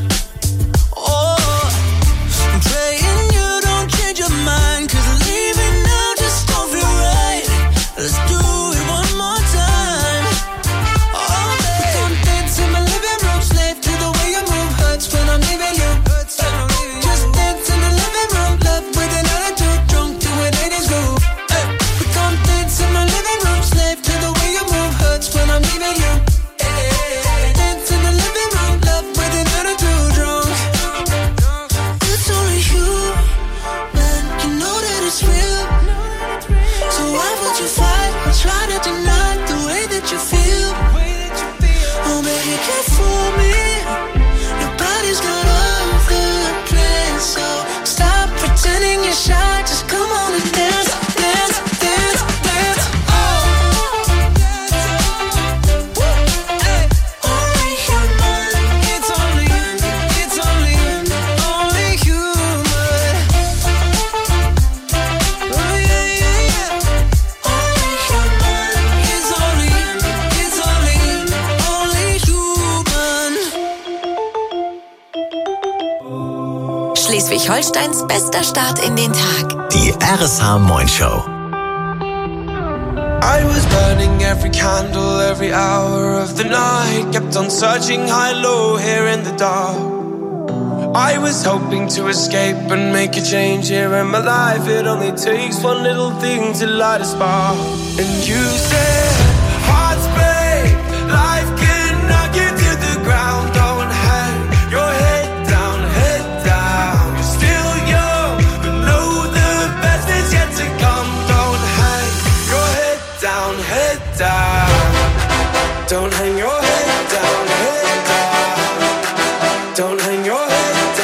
Schleswig-Holsteins bester Start in den Tag. Die R S H Moin Show. I was burning every candle, every hour of the night. Kept on searching high-low here in the dark. I was hoping to escape and make a change here in my life. It only takes one little thing to light a spark. And you said, hearts break, life can knock you to the ground. Don't hang your head down, head down. You're still young, but know the best is yet to come. Don't hang your head down, head down. Don't hang your head down, head down. Don't hang your head.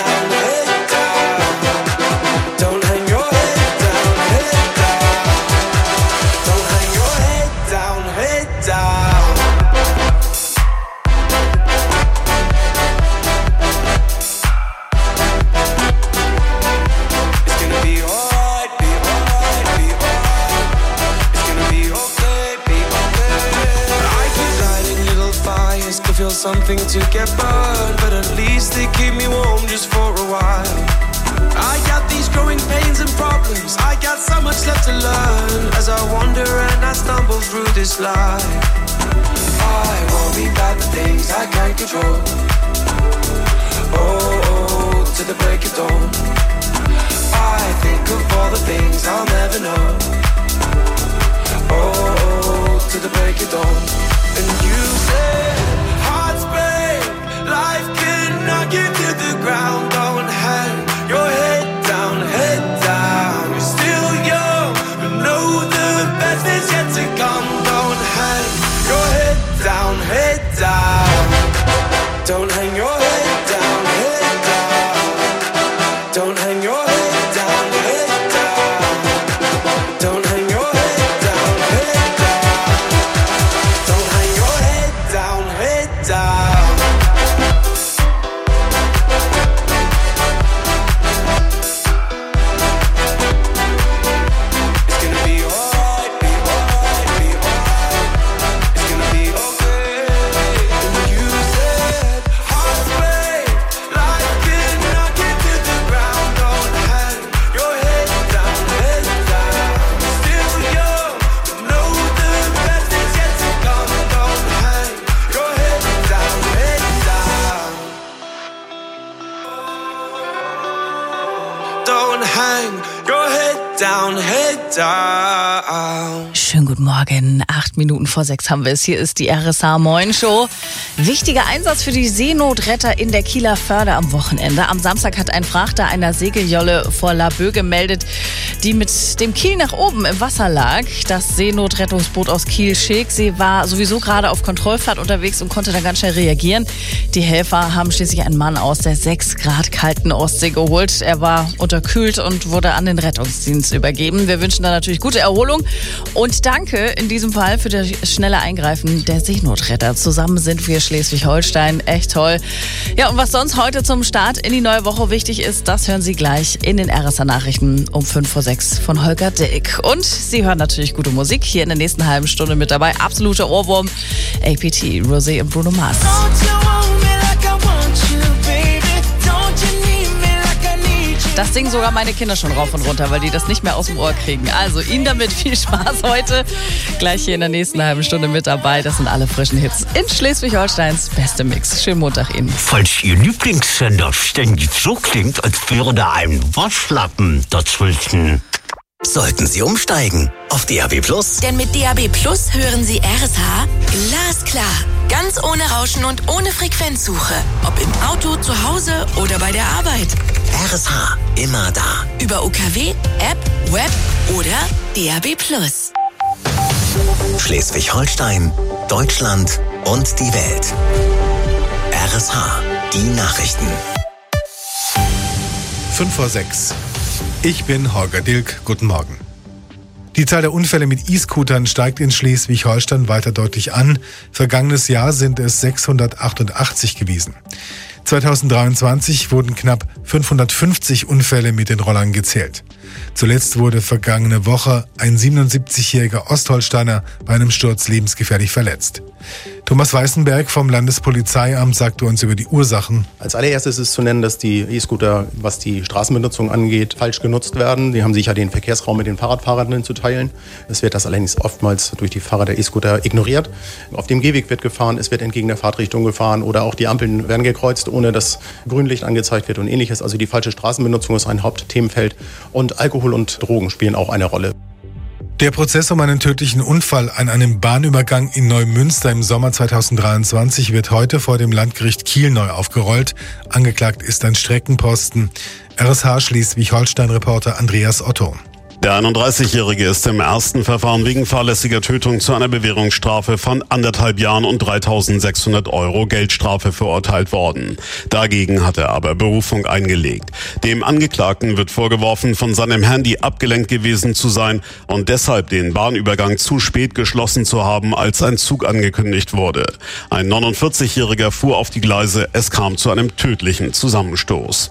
Something to get burned, but at least they keep me warm just for a while. I got these growing pains and problems. I got so much left to learn as I wander and I stumble through this life. I worry about the things I can't control. Oh, oh, to the break of dawn. I think of all the things I'll never know. Oh, oh, to the break of dawn. And you said, life can knock you to the ground. Don't hang your head down, head down. You're still young, but know the best is yet to come. Don't hang your head down, head down. Don't hang your head down, head down. Don't hang your head down, head down. Don't hang your head down, head down. Don't hang your head down, head down. Schönen guten guten Morgen. Acht Minuten vor sechs haben wir es. Hier ist die R S H Moin Show. Wichtiger Einsatz für die Seenotretter in der Kieler Förde am Wochenende. Am Samstag hat ein Frachter einer Segeljolle vor Laboe gemeldet, die mit dem Kiel nach oben im Wasser lag. Das Seenotrettungsboot aus Kiel-Schegsee war sowieso gerade auf Kontrollfahrt unterwegs und konnte dann ganz schnell reagieren. Die Helfer haben schließlich einen Mann aus der sechs Grad kalten Ostsee geholt. Er war unterkühlt und wurde an den Rettungsdienst übergeben. Wir wünschen da natürlich gute Erholung und danke in diesem Fall für das schnelle Eingreifen der Seenotretter. Zusammen sind wir Schleswig-Holstein. Echt toll. Ja, und was sonst heute zum Start in die neue Woche wichtig ist, das hören Sie gleich in den R S H-Nachrichten um fünf vor sechs von Holger Dilk. Und Sie hören natürlich gute Musik hier in der nächsten halben Stunde mit dabei. Absoluter Ohrwurm. A P T, Rosé und Bruno Mars. Das singen sogar meine Kinder schon rauf und runter, weil die das nicht mehr aus dem Ohr kriegen. Also Ihnen damit viel Spaß heute. Gleich hier in der nächsten halben Stunde mit dabei. Das sind alle frischen Hits in Schleswig-Holsteins beste Mix. Schönen Montag Ihnen. Falls Ihr Lieblingssender ständig so klingt, als wäre da ein Waschlappen dazwischen. Sollten Sie umsteigen auf D A B Plus? Denn mit D A B Plus hören Sie R S H glasklar. Ganz ohne Rauschen und ohne Frequenzsuche. Ob im Auto, zu Hause oder bei der Arbeit. R S H, immer da. Über U K W, App, Web oder D A B Plus. Schleswig-Holstein, Deutschland und die Welt. R S H, die Nachrichten. Fünf vor sechs. Ich bin Holger Dilk. Guten Morgen. Die Zahl der Unfälle mit E-Scootern steigt in Schleswig-Holstein weiter deutlich an. Vergangenes Jahr sind es sechshundertachtundachtzig gewesen. zweitausenddreiundzwanzig wurden knapp fünfhundertfünfzig Unfälle mit den Rollern gezählt. Zuletzt wurde vergangene Woche ein siebenundsiebzigjähriger Ostholsteiner bei einem Sturz lebensgefährlich verletzt. Thomas Weißenberg vom Landespolizeiamt sagte uns über die Ursachen. Als allererstes ist zu nennen, dass die E-Scooter, was die Straßenbenutzung angeht, falsch genutzt werden. Die haben sicher den Verkehrsraum mit den Fahrradfahrern zu teilen. Es wird das allerdings oftmals durch die Fahrer der E-Scooter ignoriert. Auf dem Gehweg wird gefahren, es wird entgegen der Fahrtrichtung gefahren oder auch die Ampeln werden gekreuzt, ohne dass Grünlicht angezeigt wird und ähnliches. Also die falsche Straßenbenutzung ist ein Hauptthemenfeld und Alkohol und Drogen spielen auch eine Rolle. Der Prozess um einen tödlichen Unfall an einem Bahnübergang in Neumünster im Sommer zweitausenddreiundzwanzig wird heute vor dem Landgericht Kiel neu aufgerollt. Angeklagt ist ein Streckenposten. R S H Schleswig-Holstein-Reporter Andreas Otto. Der einunddreißigjährige ist im ersten Verfahren wegen fahrlässiger Tötung zu einer Bewährungsstrafe von anderthalb Jahren und dreitausendsechshundert Euro Geldstrafe verurteilt worden. Dagegen hat er aber Berufung eingelegt. Dem Angeklagten wird vorgeworfen, von seinem Handy abgelenkt gewesen zu sein und deshalb den Bahnübergang zu spät geschlossen zu haben, als ein Zug angekündigt wurde. Ein neunundvierzigjähriger fuhr auf die Gleise, es kam zu einem tödlichen Zusammenstoß.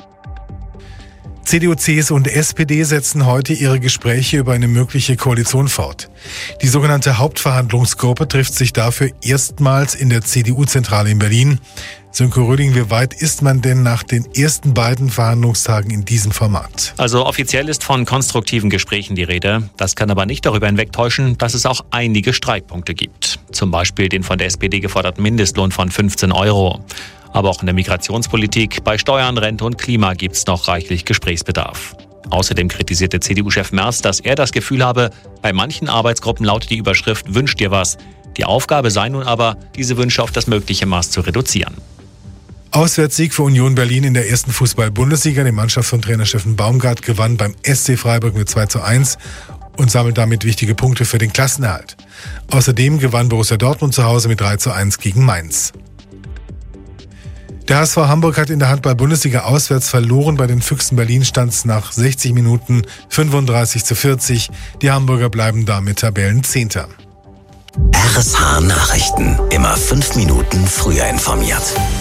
C D U, C S U und S P D setzen heute ihre Gespräche über eine mögliche Koalition fort. Die sogenannte Hauptverhandlungsgruppe trifft sich dafür erstmals in der C D U-Zentrale in Berlin. Sönke Röding, wie weit ist man denn nach den ersten beiden Verhandlungstagen in diesem Format? Also offiziell ist von konstruktiven Gesprächen die Rede. Das kann aber nicht darüber hinwegtäuschen, dass es auch einige Streitpunkte gibt. Zum Beispiel den von der S P D geforderten Mindestlohn von fünfzehn Euro. Aber auch in der Migrationspolitik, bei Steuern, Rente und Klima gibt es noch reichlich Gesprächsbedarf. Außerdem kritisierte C D U-Chef Merz, dass er das Gefühl habe, bei manchen Arbeitsgruppen lautet die Überschrift „Wünsch dir was". Die Aufgabe sei nun aber, diese Wünsche auf das mögliche Maß zu reduzieren. Auswärtssieg für Union Berlin in der ersten Fußball-Bundesliga. Die Mannschaft von Trainer Steffen Baumgart gewann beim S C Freiburg mit zwei zu eins und sammelt damit wichtige Punkte für den Klassenerhalt. Außerdem gewann Borussia Dortmund zu Hause mit drei zu eins gegen Mainz. Der H S V Hamburg hat in der Handball-Bundesliga auswärts verloren. Bei den Füchsen Berlin stand es nach sechzig Minuten fünfunddreißig zu vierzig. Die Hamburger bleiben damit Tabellenzehnter. R S H Nachrichten. Immer fünf Minuten früher informiert.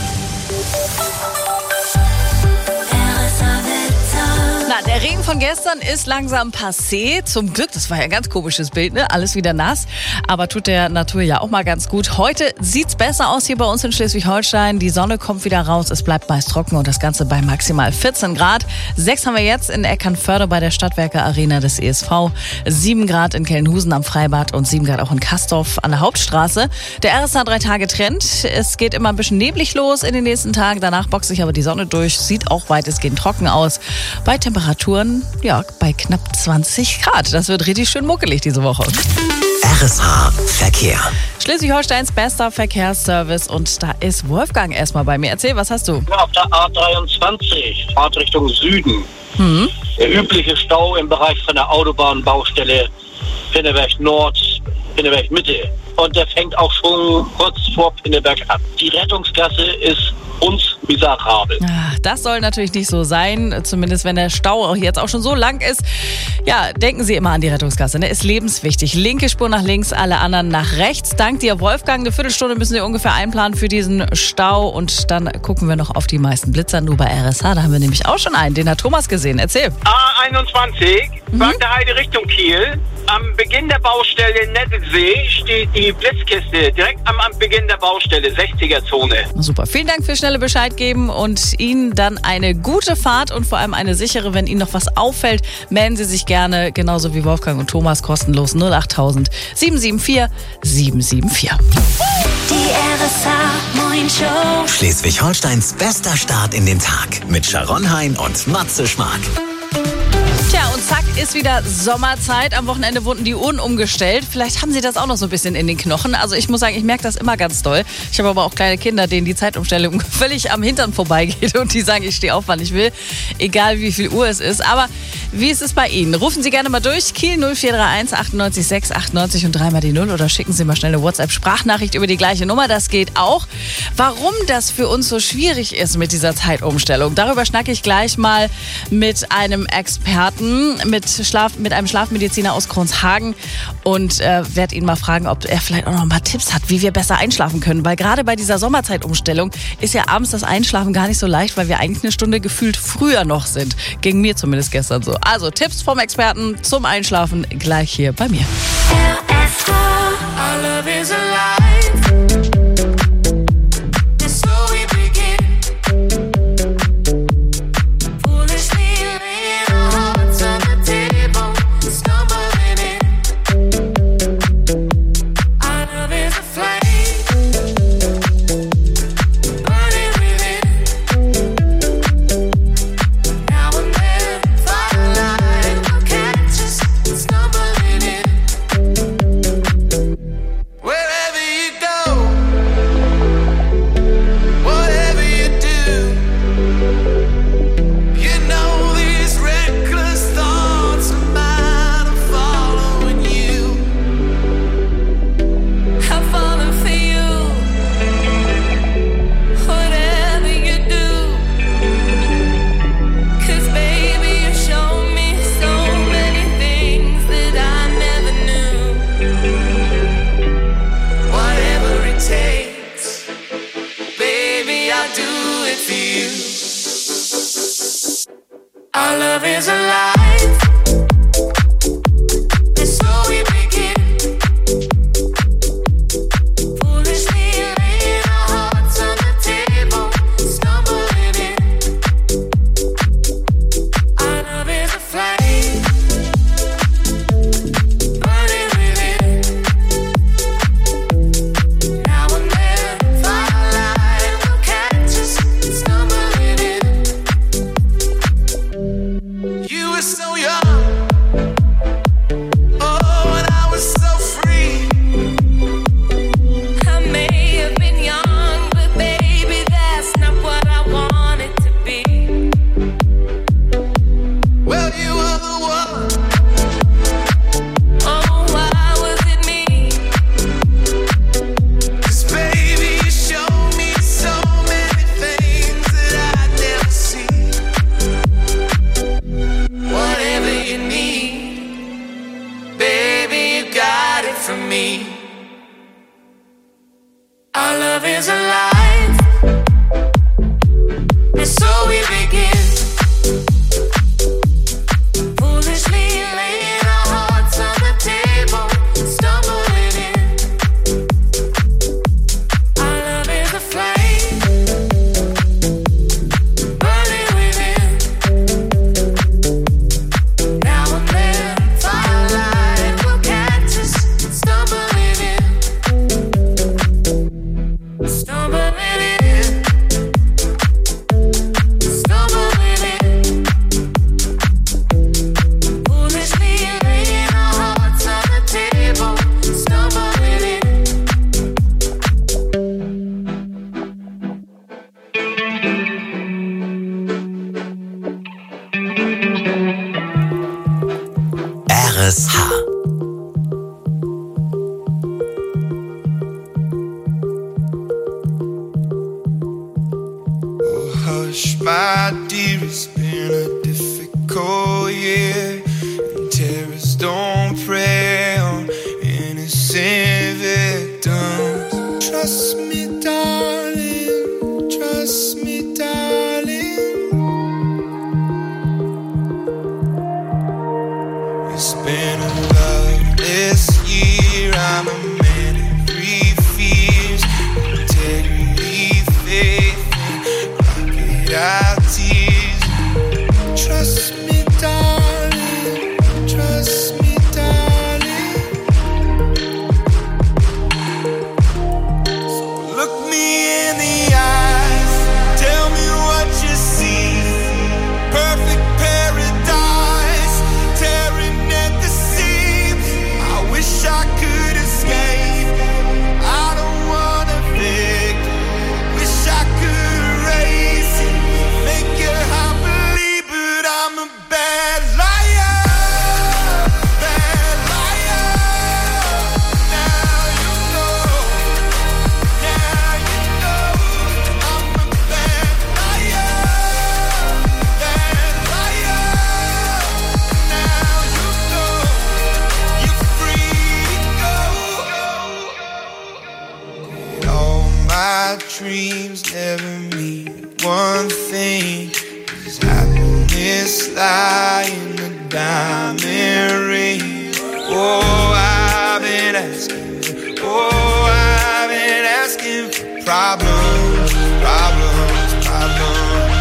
Na, der Regen von gestern ist langsam passé. Zum Glück, das war ja ein ganz komisches Bild, ne? Alles wieder nass. Aber tut der Natur ja auch mal ganz gut. Heute sieht's besser aus hier bei uns in Schleswig-Holstein. Die Sonne kommt wieder raus, es bleibt meist trocken und das Ganze bei maximal vierzehn Grad. Sechs haben wir jetzt in Eckernförde bei der Stadtwerke Arena des E S V. Sieben Grad in Kellenhusen am Freibad und sieben Grad auch in Kastorf an der Hauptstraße. Der R S H drei Tage Trend. Es geht immer ein bisschen neblig los in den nächsten Tagen. Danach boxt sich aber die Sonne durch. Sieht auch weitestgehend trocken aus. Bei Temperaturen, ja, bei knapp zwanzig Grad. Das wird richtig schön muckelig diese Woche. R R S H Verkehr. Schleswig-Holsteins bester Verkehrsservice und da ist Wolfgang erstmal bei mir. Erzähl, was hast du? Ja, auf der A dreiundzwanzig, Fahrt Richtung Süden. Mhm. Der übliche Stau im Bereich von der Autobahnbaustelle Pinneberg Nord, Pinneberg Mitte. Und der fängt auch schon kurz vor Pinneberg an. Die Rettungsgasse ist uns miserabel. Das soll natürlich nicht so sein, zumindest wenn der Stau jetzt auch schon so lang ist. Ja, denken Sie immer an die Rettungsgasse, ne? Ist lebenswichtig. Linke Spur nach links, alle anderen nach rechts. Dank dir, Wolfgang. Eine Viertelstunde müssen wir ungefähr einplanen für diesen Stau und dann gucken wir noch auf die meisten Blitzer. Nur bei R S H, da haben wir nämlich auch schon einen. Den hat Thomas gesehen. Erzähl. A einundzwanzig, mhm. Bagdeheide Richtung Kiel. Am Beginn der Baustelle Nettelsee steht die Blitzkiste direkt am, am Beginn der Baustelle, sechziger-Zone. Super, vielen Dank für schnelle Bescheid geben und Ihnen dann eine gute Fahrt und vor allem eine sichere. Wenn Ihnen noch was auffällt, melden Sie sich gerne, genauso wie Wolfgang und Thomas, kostenlos null achttausend sieben sieben vier sieben sieben vier. Die R S H Morning Show. Schleswig-Holsteins bester Start in den Tag mit Sharon Hein und Matze Schmark. Tja, und zack, ist wieder Sommerzeit. Am Wochenende wurden die Uhren umgestellt. Vielleicht haben Sie das auch noch so ein bisschen in den Knochen. Also ich muss sagen, ich merke das immer ganz doll. Ich habe aber auch kleine Kinder, denen die Zeitumstellung völlig am Hintern vorbeigeht und die sagen, ich stehe auf, wann ich will. Egal wie viel Uhr es ist. Aber wie ist es bei Ihnen? Rufen Sie gerne mal durch. Kiel null vier drei eins achtundneunzig sechs achtundneunzig und dreimal die Null oder schicken Sie mal schnell eine WhatsApp-Sprachnachricht über die gleiche Nummer. Das geht auch. Warum das für uns so schwierig ist mit dieser Zeitumstellung, darüber schnacke ich gleich mal mit einem Experten. Mit, Schlaf, mit einem Schlafmediziner aus Kronshagen und äh, werde ihn mal fragen, ob er vielleicht auch noch ein paar Tipps hat, wie wir besser einschlafen können. Weil gerade bei dieser Sommerzeitumstellung ist ja abends das Einschlafen gar nicht so leicht, weil wir eigentlich eine Stunde gefühlt früher noch sind. Ging mir zumindest gestern so. Also Tipps vom Experten zum Einschlafen gleich hier bei mir. R S H. Our love is alive. It's so we begin. Our love is alive. It's so we begin. Foolishly laying our hearts on the table, stumbling in. Our love is a flame, burning within. Now and then, firelight will catch us stumbling in. You were so young, oh, and I was so free. I may have been young, but baby, that's not what I wanted to be. Well, you were the one. Oh, why was it me? 'Cause baby, you showed me so many things that I'd never seen. Whatever you need, baby, you got it from me. Our love is alive, and so we begin. Foolishly laying our hearts on the table, stumbling in. Our love is a flame, burning within. Now and then, firelight will catch us stumbling in. Stumbling hush, my dear, it's been a difficult year. And terrorists don't prey on innocent victims. Trust me, darling, trust me, darling. It's been a loveless year. I'm a man of three fears: integrity, faith, and crocodile tears. Trust me, darling, trust me, darling. So look me in the eyes, tell me what you see. Perfect paradise, tearing at the seams. I wish I could escape. I don't wanna think. Wish I could erase it, make your heart believe, but I'm a bad liar, bad liar. Now you know, now you know, I'm a bad liar, bad liar. Now you know, you're free to go. All my dreams never mean one thing. Does happiness lie in the diamond ring? Oh, I've been asking, oh, I've been asking for problems, problems, problems.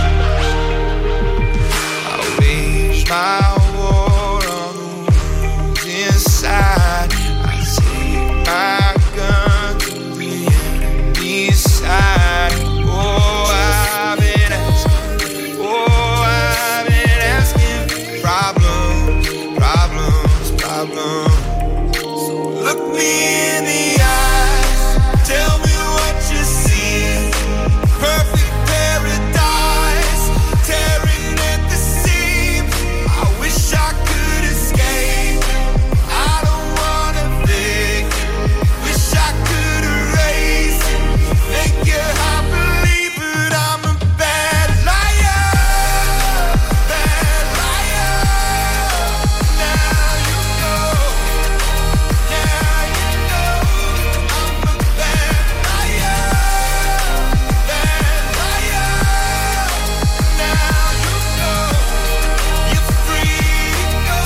I wage my war on the wounds inside. I take my gun to the enemy's side. Oh, I've been asking, oh, I've been asking for problems, problems, problems. So look me in the eyes, tell me what you see. Perfect paradise, tearing at the seams. I wish I could escape. I don't wanna think. Wish I could erase it, make your heart believe, but I'm a bad liar, bad liar. Now you know, now you know, I'm a bad liar, bad liar. Now you know, you're free to go.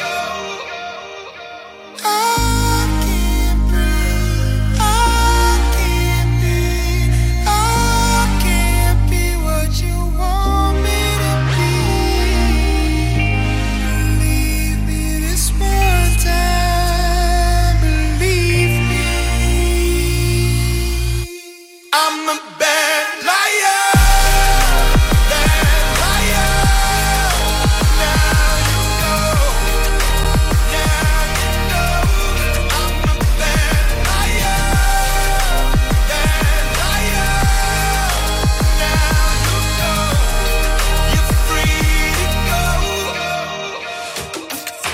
I can't breathe, I can't be, I can't be what you want me to be. Believe me this one time, believe me. I'm a bad liar, bad liar. Now you know, now you know, I'm a bad liar, bad liar. Now you know, you're free to go.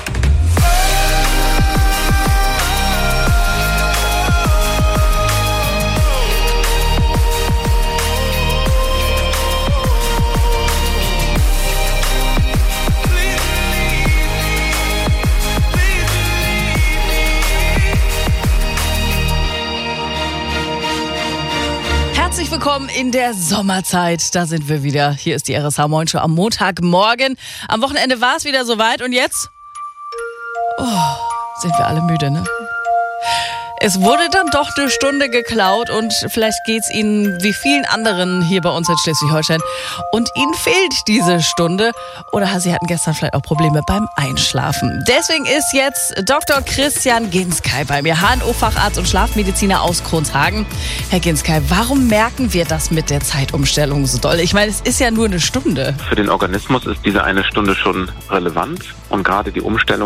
Herzlich willkommen in der Sommerzeit. Da sind wir wieder. Hier ist die R S H Morgen Show am Montagmorgen. Am Wochenende war es wieder soweit und jetzt oh, sind wir alle müde, ne? Es wurde dann doch eine Stunde geklaut und vielleicht geht's Ihnen wie vielen anderen hier bei uns in Schleswig-Holstein und Ihnen fehlt diese Stunde oder Sie hatten gestern vielleicht auch Probleme beim Einschlafen. Deswegen ist jetzt Doktor Christian Ginskey bei mir, H N O-Facharzt und Schlafmediziner aus Kronshagen. Herr Ginskey, warum merken wir das mit der Zeitumstellung so doll? Ich meine, es ist ja nur eine Stunde. Für den Organismus ist diese eine Stunde schon relevant und gerade die Umstellung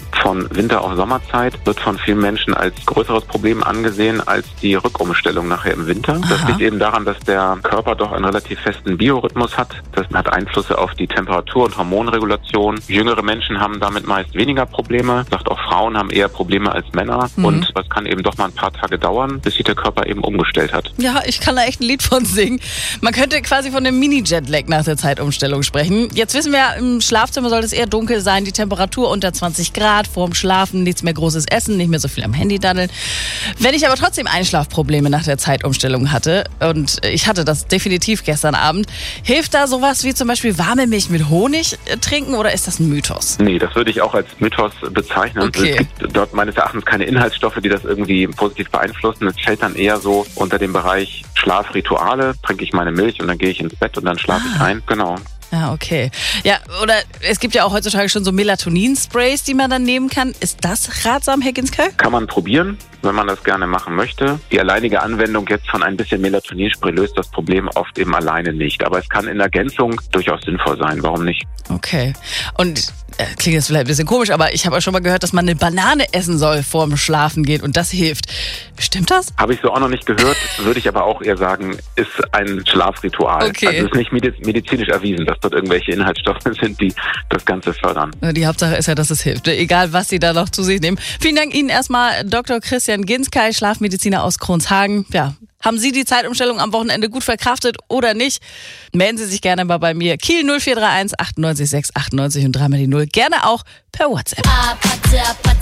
von Winter- auf Sommerzeit wird von vielen Menschen als größeres Problem angesehen als die Rückumstellung nachher im Winter. Das liegt eben daran, dass der Körper doch einen relativ festen Biorhythmus hat. Das hat Einflüsse auf die Temperatur- und Hormonregulation. Jüngere Menschen haben damit meist weniger Probleme. Sagt auch, Frauen haben eher Probleme als Männer. Mhm. Und das kann eben doch mal ein paar Tage dauern, bis sich der Körper eben umgestellt hat. Ja, ich kann da echt ein Lied von singen. Man könnte quasi von einem Mini-Jetlag nach der Zeitumstellung sprechen. Jetzt wissen wir, im Schlafzimmer soll es eher dunkel sein, die Temperatur unter zwanzig Grad, vorm Schlafen nichts mehr großes Essen, nicht mehr so viel am Handy daddeln. Wenn ich aber trotzdem Einschlafprobleme nach der Zeitumstellung hatte, und ich hatte das definitiv gestern Abend, hilft da sowas wie zum Beispiel warme Milch mit Honig trinken oder ist das ein Mythos? Nee, das würde ich auch als Mythos bezeichnen. Okay. Es gibt dort meines Erachtens keine Inhaltsstoffe, die das irgendwie positiv beeinflussen. Es fällt dann eher so unter den Bereich Schlafrituale. Trinke ich meine Milch und dann gehe ich ins Bett und dann schlafe Ah. ich ein. Genau. Ja, okay. Ja, oder es gibt ja auch heutzutage schon so Melatonin-Sprays, die man dann nehmen kann. Ist das ratsam, Herr Ginskey? Kann man probieren, wenn man das gerne machen möchte. Die alleinige Anwendung jetzt von ein bisschen Melatoninspray löst das Problem oft eben alleine nicht. Aber es kann in Ergänzung durchaus sinnvoll sein. Warum nicht? Okay. Und äh, klingt jetzt vielleicht ein bisschen komisch, aber ich habe auch schon mal gehört, dass man eine Banane essen soll vorm Schlafen gehen und das hilft. Stimmt das? Habe ich so auch noch nicht gehört, würde ich aber auch eher sagen, ist ein Schlafritual. Okay. Also es ist nicht mediz- medizinisch erwiesen, dass dort irgendwelche Inhaltsstoffe sind, die das Ganze fördern. Die Hauptsache ist ja, dass es hilft. Egal, was Sie da noch zu sich nehmen. Vielen Dank Ihnen erstmal, Doktor Christian Ginskey, Schlafmediziner aus Kronshagen. Ja, haben Sie die Zeitumstellung am Wochenende gut verkraftet oder nicht? Melden Sie sich gerne mal bei mir. Kiel null vier drei eins achtundneunzig sechs achtundneunzig und dreimal die Null. Gerne auch per WhatsApp.